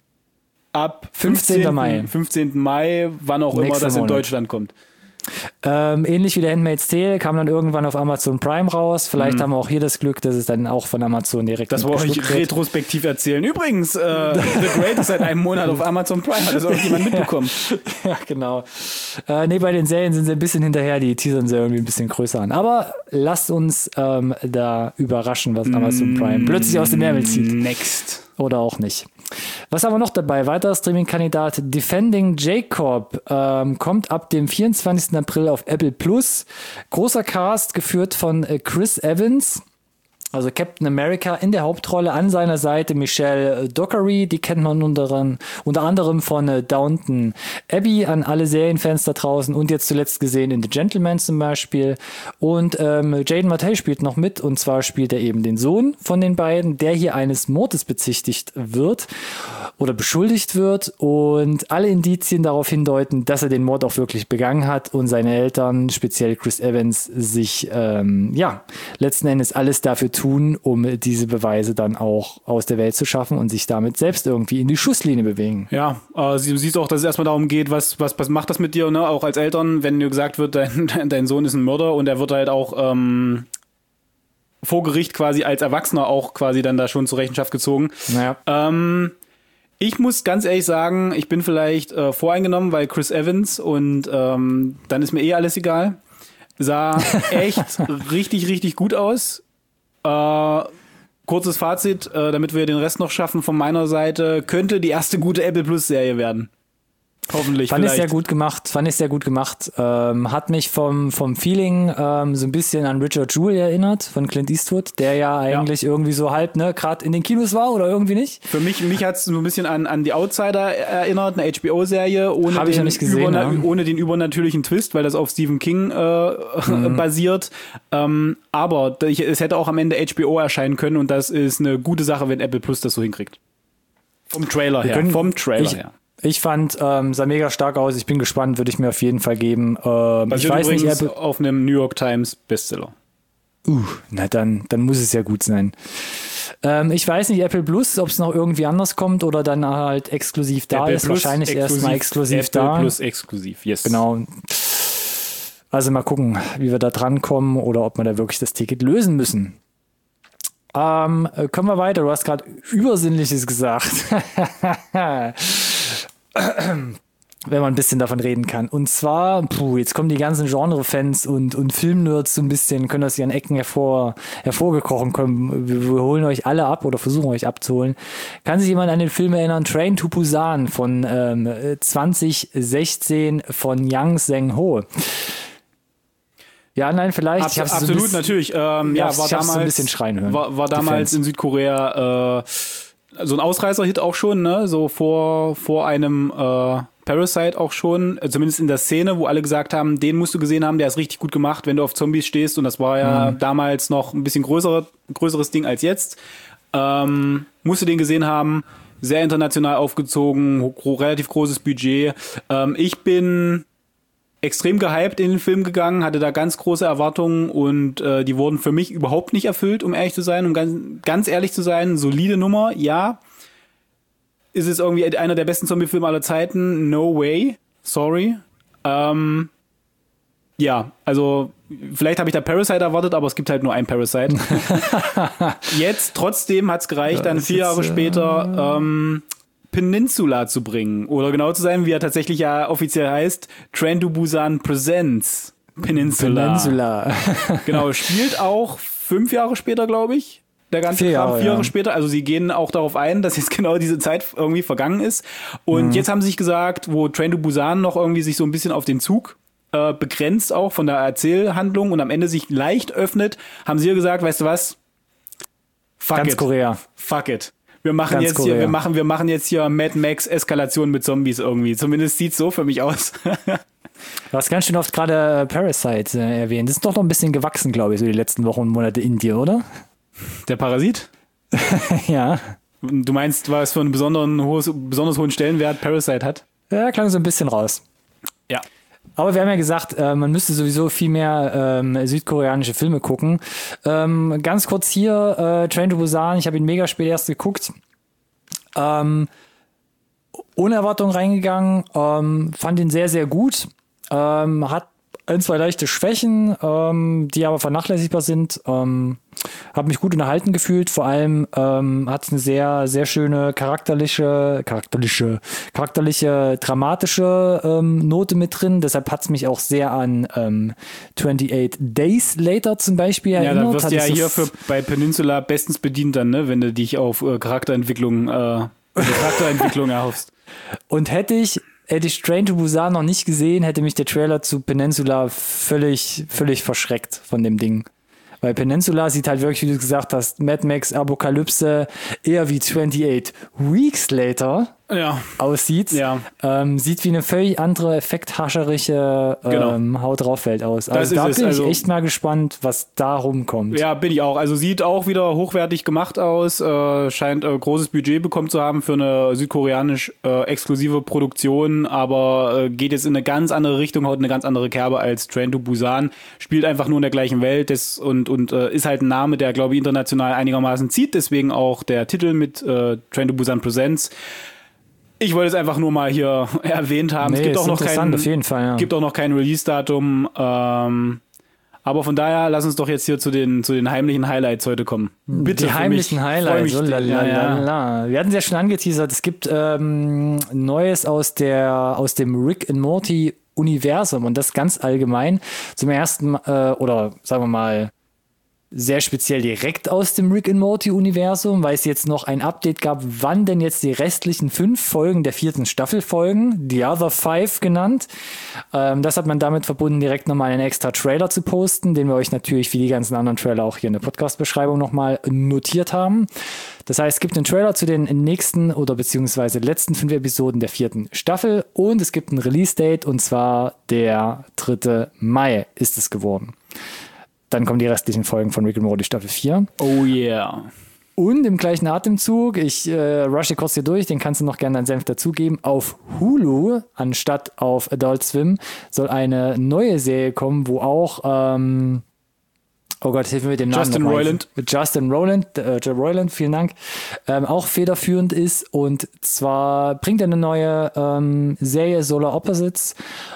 ab fünfzehnten Mai. fünfzehnten Mai, wann auch Nächste immer das Monat. In Deutschland kommt. Ähm, ähnlich wie der Handmaid's Tale kam dann irgendwann auf Amazon Prime raus. Vielleicht mhm. haben wir auch hier das Glück, dass es dann auch von Amazon direkt das wollte ich retrospektiv erzählen. Übrigens, äh, The Great ist seit einem Monat auf Amazon Prime. Hat das auch jemand mitbekommen? Ja, ja genau. Äh, nee, bei den Serien sind sie ein bisschen hinterher. Die teasern sie irgendwie ein bisschen größer an. Aber lasst uns ähm, da überraschen, was Amazon Prime plötzlich aus dem Ärmel zieht. Next. Oder auch nicht. Was haben wir noch dabei? Weiterer Streaming-Kandidat Defending Jacob ähm, kommt ab dem vierundzwanzigsten April auf Apple Plus. Großer Cast, geführt von äh, Chris Evans, also Captain America, in der Hauptrolle. An seiner Seite Michelle Dockery, die kennt man unter, unter anderem von äh, Downton Abbey, an alle Serienfans da draußen und jetzt zuletzt gesehen in The Gentleman zum Beispiel. Und ähm, Jaden Martell spielt noch mit, und zwar spielt er eben den Sohn von den beiden, der hier eines Mordes bezichtigt wird oder beschuldigt wird, und alle Indizien darauf hindeuten, dass er den Mord auch wirklich begangen hat und seine Eltern, speziell Chris Evans, sich ähm, ja letzten Endes alles dafür tun, um diese Beweise dann auch aus der Welt zu schaffen und sich damit selbst irgendwie in die Schusslinie bewegen. Ja, äh, du siehst auch, dass es erstmal darum geht, was, was, was macht das mit dir, ne? Auch als Eltern, wenn dir gesagt wird, dein, dein Sohn ist ein Mörder, und er wird halt auch ähm, vor Gericht quasi als Erwachsener auch quasi dann da schon zur Rechenschaft gezogen. Naja. Ähm, ich muss ganz ehrlich sagen, ich bin vielleicht äh, voreingenommen, weil Chris Evans, und ähm, dann ist mir eh alles egal. Sah echt richtig, richtig gut aus. Äh, kurzes Fazit, äh, damit wir den Rest noch schaffen von meiner Seite, könnte die erste gute Apple Plus Serie werden. Hoffentlich. Fand vielleicht. ich sehr gut gemacht, fand ich sehr gut gemacht. Ähm, hat mich vom, vom Feeling ähm, so ein bisschen an Richard Jewell erinnert, von Clint Eastwood, der ja eigentlich ja. irgendwie so halb, ne, gerade in den Kinos war oder irgendwie nicht. Für mich, mich hat es so ein bisschen an, an die Outsider erinnert, eine H B O-Serie, ohne, Hab ich ja nicht gesehen, überna- ja. ohne den übernatürlichen Twist, weil das auf Stephen King äh, mhm. basiert. Ähm, aber es hätte auch am Ende H B O erscheinen können, und das ist eine gute Sache, wenn Apple Plus das so hinkriegt. Vom Trailer her. Können, Vom Trailer ich, her. Ich fand, ähm, sah mega stark aus. Ich bin gespannt, würde ich mir auf jeden Fall geben. Ähm, ich weiß nicht, Apple auf einem New York Times Bestseller. Uh, na dann, dann muss es ja gut sein. Ähm, ich weiß nicht, Apple Plus, ob es noch irgendwie anders kommt oder dann halt exklusiv da Apple ist. Plus Wahrscheinlich erstmal exklusiv Apple da. Apple Plus exklusiv, yes. Genau. Also mal gucken, wie wir da drankommen oder ob wir da wirklich das Ticket lösen müssen. Ähm, können wir weiter? Du hast gerade Übersinnliches gesagt. Wenn man ein bisschen davon reden kann. Und zwar, puh, jetzt kommen die ganzen Genre-Fans und, und Filmnerds so ein bisschen, können aus ihren Ecken hervor, hervorgekrochen kommen. Wir, wir holen euch alle ab oder versuchen euch abzuholen. Kann sich jemand an den Film erinnern? Train to Busan von ähm, zwanzig sechzehn von Yang Sang-ho. Ja, nein, vielleicht. Abs- ich hab's absolut, so ein bisschen, natürlich. Ähm, ja, war ich damals, so ein bisschen schreien hören. War, war damals in Südkorea äh, so ein Ausreißer-Hit auch schon, ne? So vor, vor einem äh, Parasite auch schon, zumindest in der Szene, wo alle gesagt haben, den musst du gesehen haben, der ist richtig gut gemacht, wenn du auf Zombies stehst, und das war ja mhm. damals noch ein bisschen größere, größeres Ding als jetzt. Ähm, musst du den gesehen haben, sehr international aufgezogen, ho- relativ großes Budget. Ähm, ich bin extrem gehypt in den Film gegangen, hatte da ganz große Erwartungen, und äh, die wurden für mich überhaupt nicht erfüllt, um ehrlich zu sein, um ganz, ganz ehrlich zu sein. Solide Nummer, ja. Ist es irgendwie einer der besten Zombie-Filme aller Zeiten? No way. Sorry. Ähm, ja, also vielleicht habe ich da Parasite erwartet, aber es gibt halt nur ein Parasite. Jetzt, trotzdem hat's gereicht, dann vier Jahre später ähm, Peninsula zu bringen. Oder genau zu sein, wie er tatsächlich ja offiziell heißt, Train to Busan Presents Peninsula. Peninsula. Genau, spielt auch fünf Jahre später, glaube ich. der ganze vier Jahre, Kram, vier Jahre ja. später. Also sie gehen auch darauf ein, dass jetzt genau diese Zeit irgendwie vergangen ist. Und mhm. jetzt haben sie sich gesagt, wo Train to Busan noch irgendwie sich so ein bisschen auf den Zug äh, begrenzt auch von der Erzählhandlung und am Ende sich leicht öffnet, haben sie gesagt, weißt du was? Fuck Ganz it. Korea. Fuck it. Wir machen Ganz jetzt Korea. hier, wir machen, wir machen jetzt hier Mad Max Eskalation mit Zombies irgendwie. Zumindest sieht's so für mich aus. Du hast ganz schön oft gerade Parasite äh, erwähnt. Das ist doch noch ein bisschen gewachsen, glaube ich, so die letzten Wochen und Monate in dir, oder? Der Parasit? Ja. Du meinst, was für einen besonderen, hohes, besonders hohen Stellenwert Parasite hat? Ja, klang so ein bisschen raus. Ja. Aber wir haben ja gesagt, äh, man müsste sowieso viel mehr ähm, südkoreanische Filme gucken. Ähm, ganz kurz hier, äh, Train to Busan, ich habe ihn mega spät erst geguckt. Ähm, ohne Erwartung reingegangen, ähm, fand ihn sehr, sehr gut. Ähm, hat ein, zwei leichte Schwächen, ähm, die aber vernachlässigbar sind. Ähm, habe mich gut unterhalten gefühlt. Vor allem ähm, hat es eine sehr, sehr schöne charakterliche, charakterliche, charakterliche, dramatische ähm, Note mit drin. Deshalb hat es mich auch sehr an ähm, twenty-eight Days Later zum Beispiel ja, erinnert. Ja, da wirst du ja so hier für, bei Peninsula bestens bedient dann, ne, wenn du dich auf äh, Charakterentwicklung, äh, Charakterentwicklung erhoffst. Und hätte ich Hätte ich Train to Busan noch nicht gesehen, hätte mich der Trailer zu Peninsula völlig, völlig verschreckt von dem Ding. Weil Peninsula sieht halt wirklich, wie du gesagt hast, Mad Max Apokalypse eher wie twenty-eight Weeks Later ja. aussieht. Ja. Ähm, sieht wie eine völlig andere, effekthascherische ähm, genau. Haut drauf Welt aus. Also da bin ich also echt mal gespannt, was da rumkommt. Ja, bin ich auch. Also sieht auch wieder hochwertig gemacht aus. Äh, scheint äh, großes Budget bekommen zu haben für eine südkoreanisch äh, exklusive Produktion, aber äh, geht jetzt in eine ganz andere Richtung, haut eine ganz andere Kerbe als Train to Busan. Spielt einfach nur in der gleichen Welt des, und, und äh, ist halt ein Name, der, glaube ich, international einigermaßen zieht. Deswegen auch der Titel mit äh, Train to Busan Presents. Ich wollte es einfach nur mal hier erwähnt haben. Nee, es gibt auch noch kein, auf jeden Fall, ja. gibt auch noch kein Release-Datum. Ähm, aber von daher, lass uns doch jetzt hier zu den, zu den heimlichen Highlights heute kommen. Bitte. Die heimlichen Highlights. So, la, la, ja, ja. Wir hatten es ja schon angeteasert. Es gibt ähm, Neues aus, der, aus dem Rick and Morty Universum und das ganz allgemein. Zum ersten, äh, oder sagen wir mal, sehr speziell direkt aus dem Rick and Morty Universum, weil es jetzt noch ein Update gab, wann denn jetzt die restlichen fünf Folgen der vierten Staffel folgen, The Other Five genannt. Ähm, das hat man damit verbunden, direkt nochmal einen extra Trailer zu posten, den wir euch natürlich wie die ganzen anderen Trailer auch hier in der Podcast-Beschreibung nochmal notiert haben. Das heißt, es gibt einen Trailer zu den nächsten oder beziehungsweise letzten fünf Episoden der vierten Staffel und es gibt ein Release-Date und zwar der dritte Mai ist es geworden. Dann kommen die restlichen Folgen von Rick and Morty Staffel vier. Oh yeah. Und im gleichen Atemzug, ich äh, rushe kurz hier durch, den kannst du noch gerne deinen Senf dazugeben, auf Hulu anstatt auf Adult Swim soll eine neue Serie kommen, wo auch, ähm, oh Gott, hilf mir mit dem Namen. Justin Roiland. Justin Roiland, äh, Roiland, vielen Dank, ähm, auch federführend ist und zwar bringt er eine neue ähm, Serie Solar Opposites,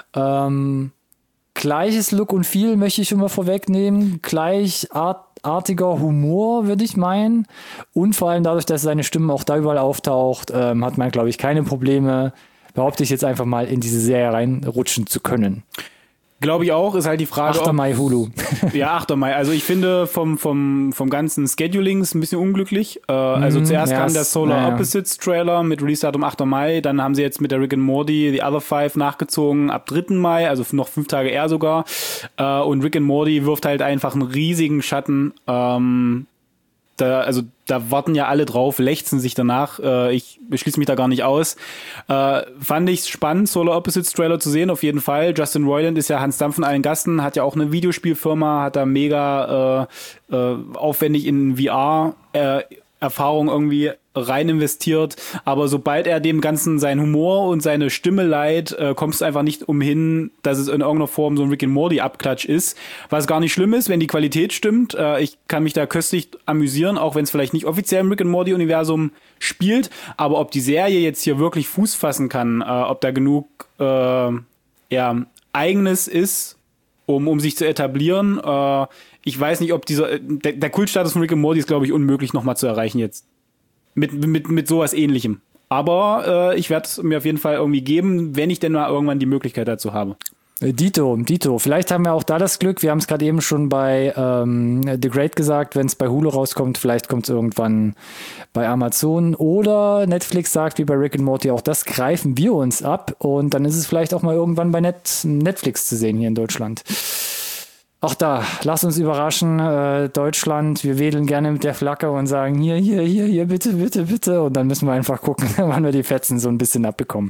ähm, gleiches Look und Feel möchte ich schon mal vorwegnehmen. Gleichartiger Humor, würde ich meinen. Und vor allem dadurch, dass seine Stimme auch da überall auftaucht, ähm, hat man, glaube ich, keine Probleme, behaupte ich jetzt einfach mal, in diese Serie reinrutschen zu können. Glaube ich auch, ist halt die Frage. achter Mai Hulu. Ja, achter Mai. Also ich finde vom, vom, vom ganzen Scheduling ist ein bisschen unglücklich. Äh, also mm, zuerst ja, kam der Solar ja. Opposites Trailer mit Release-Datum achter Mai. Dann haben sie jetzt mit der Rick and Morty The Other Five nachgezogen ab dritten Mai, also noch fünf Tage eher sogar. Äh, und Rick and Morty wirft halt einfach einen riesigen Schatten. Ähm, Da, also da warten ja alle drauf, lechzen sich danach. Äh, ich schließe mich da gar nicht aus. Äh, fand ich spannend, Solar Opposites Trailer zu sehen, auf jeden Fall. Justin Roiland ist ja Hans Dampf von allen Gasten, hat ja auch eine Videospielfirma, hat da mega äh, äh, aufwendig in V R äh, Erfahrung irgendwie rein investiert, aber sobald er dem Ganzen seinen Humor und seine Stimme leiht, äh, kommst du einfach nicht umhin, dass es in irgendeiner Form so ein Rick and Morty Abklatsch ist, was gar nicht schlimm ist, wenn die Qualität stimmt. Äh, ich kann mich da köstlich amüsieren, auch wenn es vielleicht nicht offiziell im Rick and Morty Universum spielt, aber ob die Serie jetzt hier wirklich Fuß fassen kann, äh, ob da genug äh, ja, Eigenes ist, um, um sich zu etablieren, äh, ich weiß nicht, ob dieser, der, der Kultstatus von Rick and Morty ist, glaube ich, unmöglich nochmal zu erreichen jetzt. Mit, mit, mit sowas Ähnlichem. Aber äh, ich werde es mir auf jeden Fall irgendwie geben, wenn ich denn mal irgendwann die Möglichkeit dazu habe. Dito, Dito. Vielleicht haben wir auch da das Glück. Wir haben es gerade eben schon bei ähm, The Great gesagt, wenn es bei Hulu rauskommt, vielleicht kommt es irgendwann bei Amazon oder Netflix sagt, wie bei Rick and Morty, auch das greifen wir uns ab und dann ist es vielleicht auch mal irgendwann bei Net- Netflix zu sehen hier in Deutschland. Auch da, lass uns überraschen, äh, Deutschland, wir wedeln gerne mit der Flagge und sagen, hier, hier, hier, hier, bitte, bitte, bitte. Und dann müssen wir einfach gucken, wann wir die Fetzen so ein bisschen abbekommen.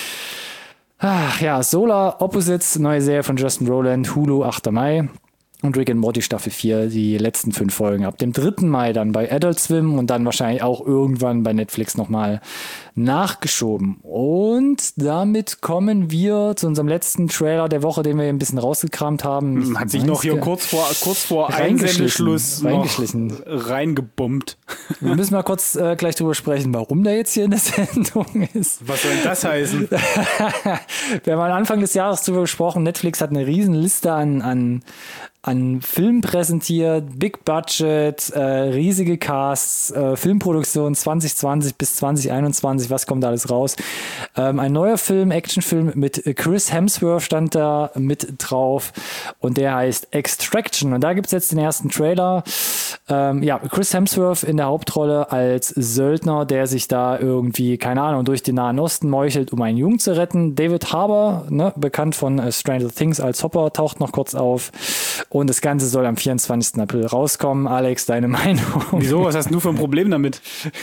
Ach ja, Solar Opposites, neue Serie von Justin Roiland, Hulu, achter Mai. Und Rick and Morty Staffel vier, die letzten fünf Folgen ab dem dritten Mai dann bei Adult Swim und dann wahrscheinlich auch irgendwann bei Netflix nochmal nachgeschoben. Und damit kommen wir zu unserem letzten Trailer der Woche, den wir ein bisschen rausgekramt haben. Hat sich noch hier kurz vor, kurz vor Einsendeschluss noch reingebombt. Wir müssen mal kurz äh, gleich drüber sprechen, warum der jetzt hier in der Sendung ist. Was soll denn das heißen? Wir haben am Anfang des Jahres drüber gesprochen, Netflix hat eine riesen Liste an, an an Filmen präsentiert, Big Budget, äh, riesige Casts, äh, Filmproduktion zwanzig zwanzig bis zwanzig einundzwanzig, was kommt da alles raus? Ähm, ein neuer Film, Actionfilm mit Chris Hemsworth stand da mit drauf und der heißt Extraction und da gibt's jetzt den ersten Trailer. Ähm, ja, Chris Hemsworth in der Hauptrolle als Söldner, der sich da irgendwie, keine Ahnung, durch den Nahen Osten meuchelt, um einen Jungen zu retten. David Harbour, ne, bekannt von äh, Stranger Things als Hopper, taucht noch kurz auf. Und das Ganze soll am vierundzwanzigsten April rauskommen. Alex, deine Meinung? Wieso? Was hast du für ein Problem damit?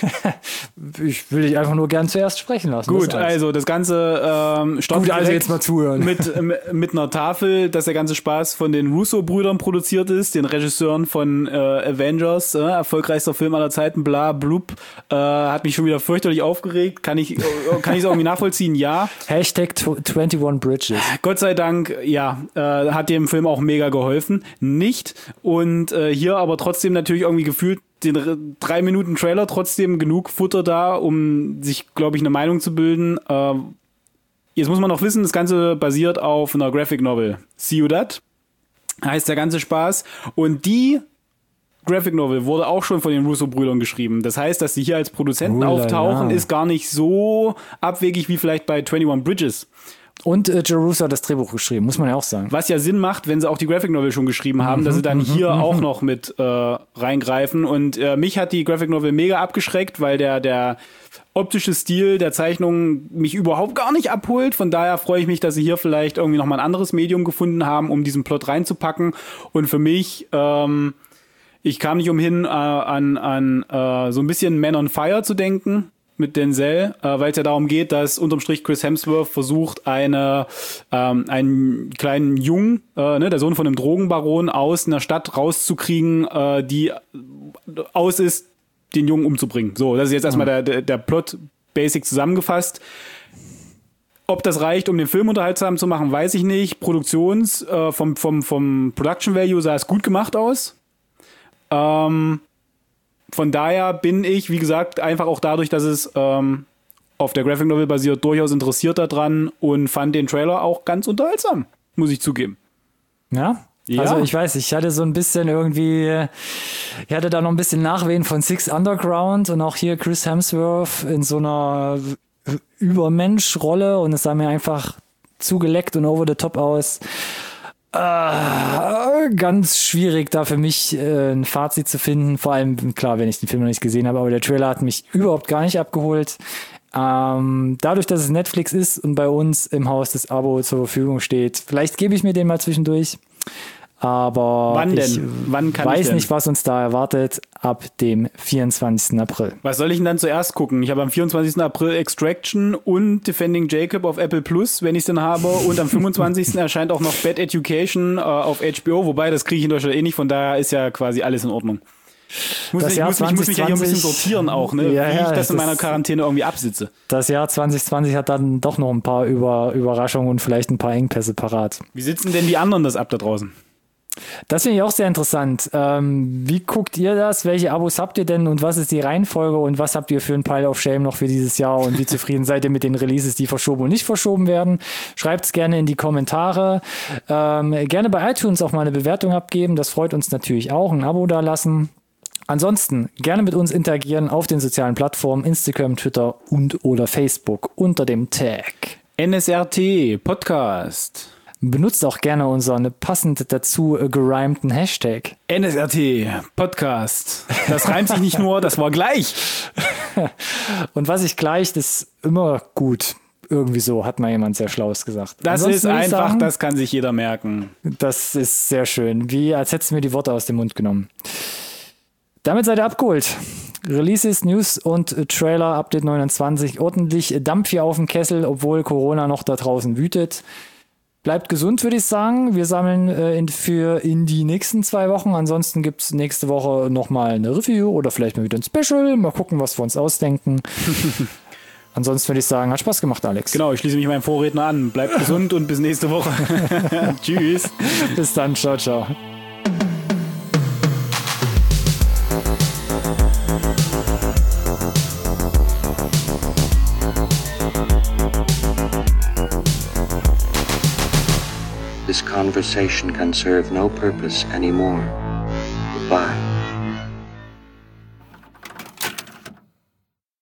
Ich will dich einfach nur gern zuerst sprechen lassen. Gut, das also das Ganze ähm, startet Gut, also jetzt mal zuhören. Mit, mit einer Tafel, dass der ganze Spaß von den Russo-Brüdern produziert ist, den Regisseuren von äh, Avengers, äh, erfolgreichster Film aller Zeiten, bla, blub, äh, hat mich schon wieder fürchterlich aufgeregt. Kann ich kann ich es irgendwie nachvollziehen? Ja. Hashtag einundzwanzig Bridges. Gott sei Dank, ja, äh, hat dem Film auch mega geholfen. Nicht. Und äh, hier aber trotzdem natürlich irgendwie gefühlt den drei Minuten Trailer trotzdem genug Futter da, um sich, glaube ich, eine Meinung zu bilden. Äh, jetzt muss man noch wissen, das Ganze basiert auf einer Graphic Novel. Ciudad heißt der ganze Spaß. Und die Graphic Novel wurde auch schon von den Russo-Brüdern geschrieben. Das heißt, dass sie hier als Produzenten Ula, auftauchen, ja. ist gar nicht so abwegig wie vielleicht bei einundzwanzig Bridges. Und äh, Joe Russo hat das Drehbuch geschrieben, muss man ja auch sagen. Was ja Sinn macht, wenn sie auch die Graphic Novel schon geschrieben haben, mhm, dass sie dann hier mhm. auch noch mit äh, reingreifen. Und äh, mich hat die Graphic Novel mega abgeschreckt, weil der, der optische Stil der Zeichnung mich überhaupt gar nicht abholt. Von daher freue ich mich, dass sie hier vielleicht irgendwie noch mal ein anderes Medium gefunden haben, um diesen Plot reinzupacken. Und für mich, ähm, ich kam nicht umhin, äh, an, an äh, so ein bisschen Man on Fire zu denken. Mit Denzel, äh, weil es ja darum geht, dass unterm Strich Chris Hemsworth versucht, eine ähm, einen kleinen Jungen, äh, ne, der Sohn von einem Drogenbaron, aus einer Stadt rauszukriegen, äh, die aus ist, den Jungen umzubringen. So, das ist jetzt erstmal der, der, der Plot basic zusammengefasst. Ob das reicht, um den Film unterhaltsam zu machen, weiß ich nicht. Produktions, äh, vom, vom, vom Production Value sah es gut gemacht aus. Ähm, Von daher bin ich, wie gesagt, einfach auch dadurch, dass es ähm, auf der Graphic Novel basiert, durchaus interessiert daran und fand den Trailer auch ganz unterhaltsam, muss ich zugeben. Ja? Ja. Also ich weiß, ich hatte so ein bisschen irgendwie, ich hatte da noch ein bisschen Nachwehen von Six Underground und auch hier Chris Hemsworth in so einer Übermensch-Rolle und es sah mir einfach zu geleckt und over the top aus. Äh, ganz schwierig da für mich äh, ein Fazit zu finden, vor allem, klar, wenn ich den Film noch nicht gesehen habe, aber der Trailer hat mich überhaupt gar nicht abgeholt. Ähm, dadurch, dass es Netflix ist und bei uns im Haus das Abo zur Verfügung steht, vielleicht gebe ich mir den mal zwischendurch, aber Wann denn? ich Wann kann weiß ich denn? nicht, was uns da erwartet ab dem vierundzwanzigsten April. Was soll ich denn dann zuerst gucken? Ich habe am vierundzwanzigsten April Extraction und Defending Jacob auf Apple Plus, wenn ich es denn habe. Und am fünfundzwanzigsten erscheint auch noch Bad Education äh, auf H B O, wobei das kriege ich in Deutschland eh nicht, von daher ist ja quasi alles in Ordnung. Ich muss, Das ich Jahr muss, ich muss mich ja hier ein bisschen sortieren auch, ne? Ja, wie ja, ich das in das- meiner Quarantäne irgendwie absitze. Das Jahr zwanzig zwanzig hat dann doch noch ein paar Über- Überraschungen und vielleicht ein paar Engpässe parat. Wie sitzen denn die anderen das ab da draußen? Das finde ich auch sehr interessant. Ähm, wie guckt ihr das? Welche Abos habt ihr denn und was ist die Reihenfolge und was habt ihr für ein Pile of Shame noch für dieses Jahr und wie zufrieden seid ihr mit den Releases, die verschoben und nicht verschoben werden? Schreibt es gerne in die Kommentare. Ähm, gerne bei iTunes auch mal eine Bewertung abgeben, das freut uns natürlich auch. Ein Abo da lassen. Ansonsten gerne mit uns interagieren auf den sozialen Plattformen Instagram, Twitter und oder Facebook unter dem Tag N S R T Podcast. Benutzt auch gerne unseren passend dazu gereimten Hashtag. N S R T Podcast. Das reimt sich nicht nur, das war gleich. Und was sich gleicht, ist immer gut. Irgendwie so, hat mal jemand sehr Schlaues gesagt. Das Ansonsten ist einfach, sagen, das kann sich jeder merken. Das ist sehr schön. Wie, als hättest du mir die Worte aus dem Mund genommen. Damit seid ihr abgeholt. Releases, News und Trailer, Update neunundzwanzig. Ordentlich Dampf hier auf dem Kessel, obwohl Corona noch da draußen wütet. Bleibt gesund, würde ich sagen. Wir sammeln äh, in, für in die nächsten zwei Wochen. Ansonsten gibt es nächste Woche nochmal eine Review oder vielleicht mal wieder ein Special. Mal gucken, was wir uns ausdenken. Ansonsten würde ich sagen, hat Spaß gemacht, Alex. Genau, ich schließe mich meinem Vorredner an. Bleibt gesund und bis nächste Woche. Tschüss. Bis dann, ciao, ciao. This conversation can serve no purpose anymore.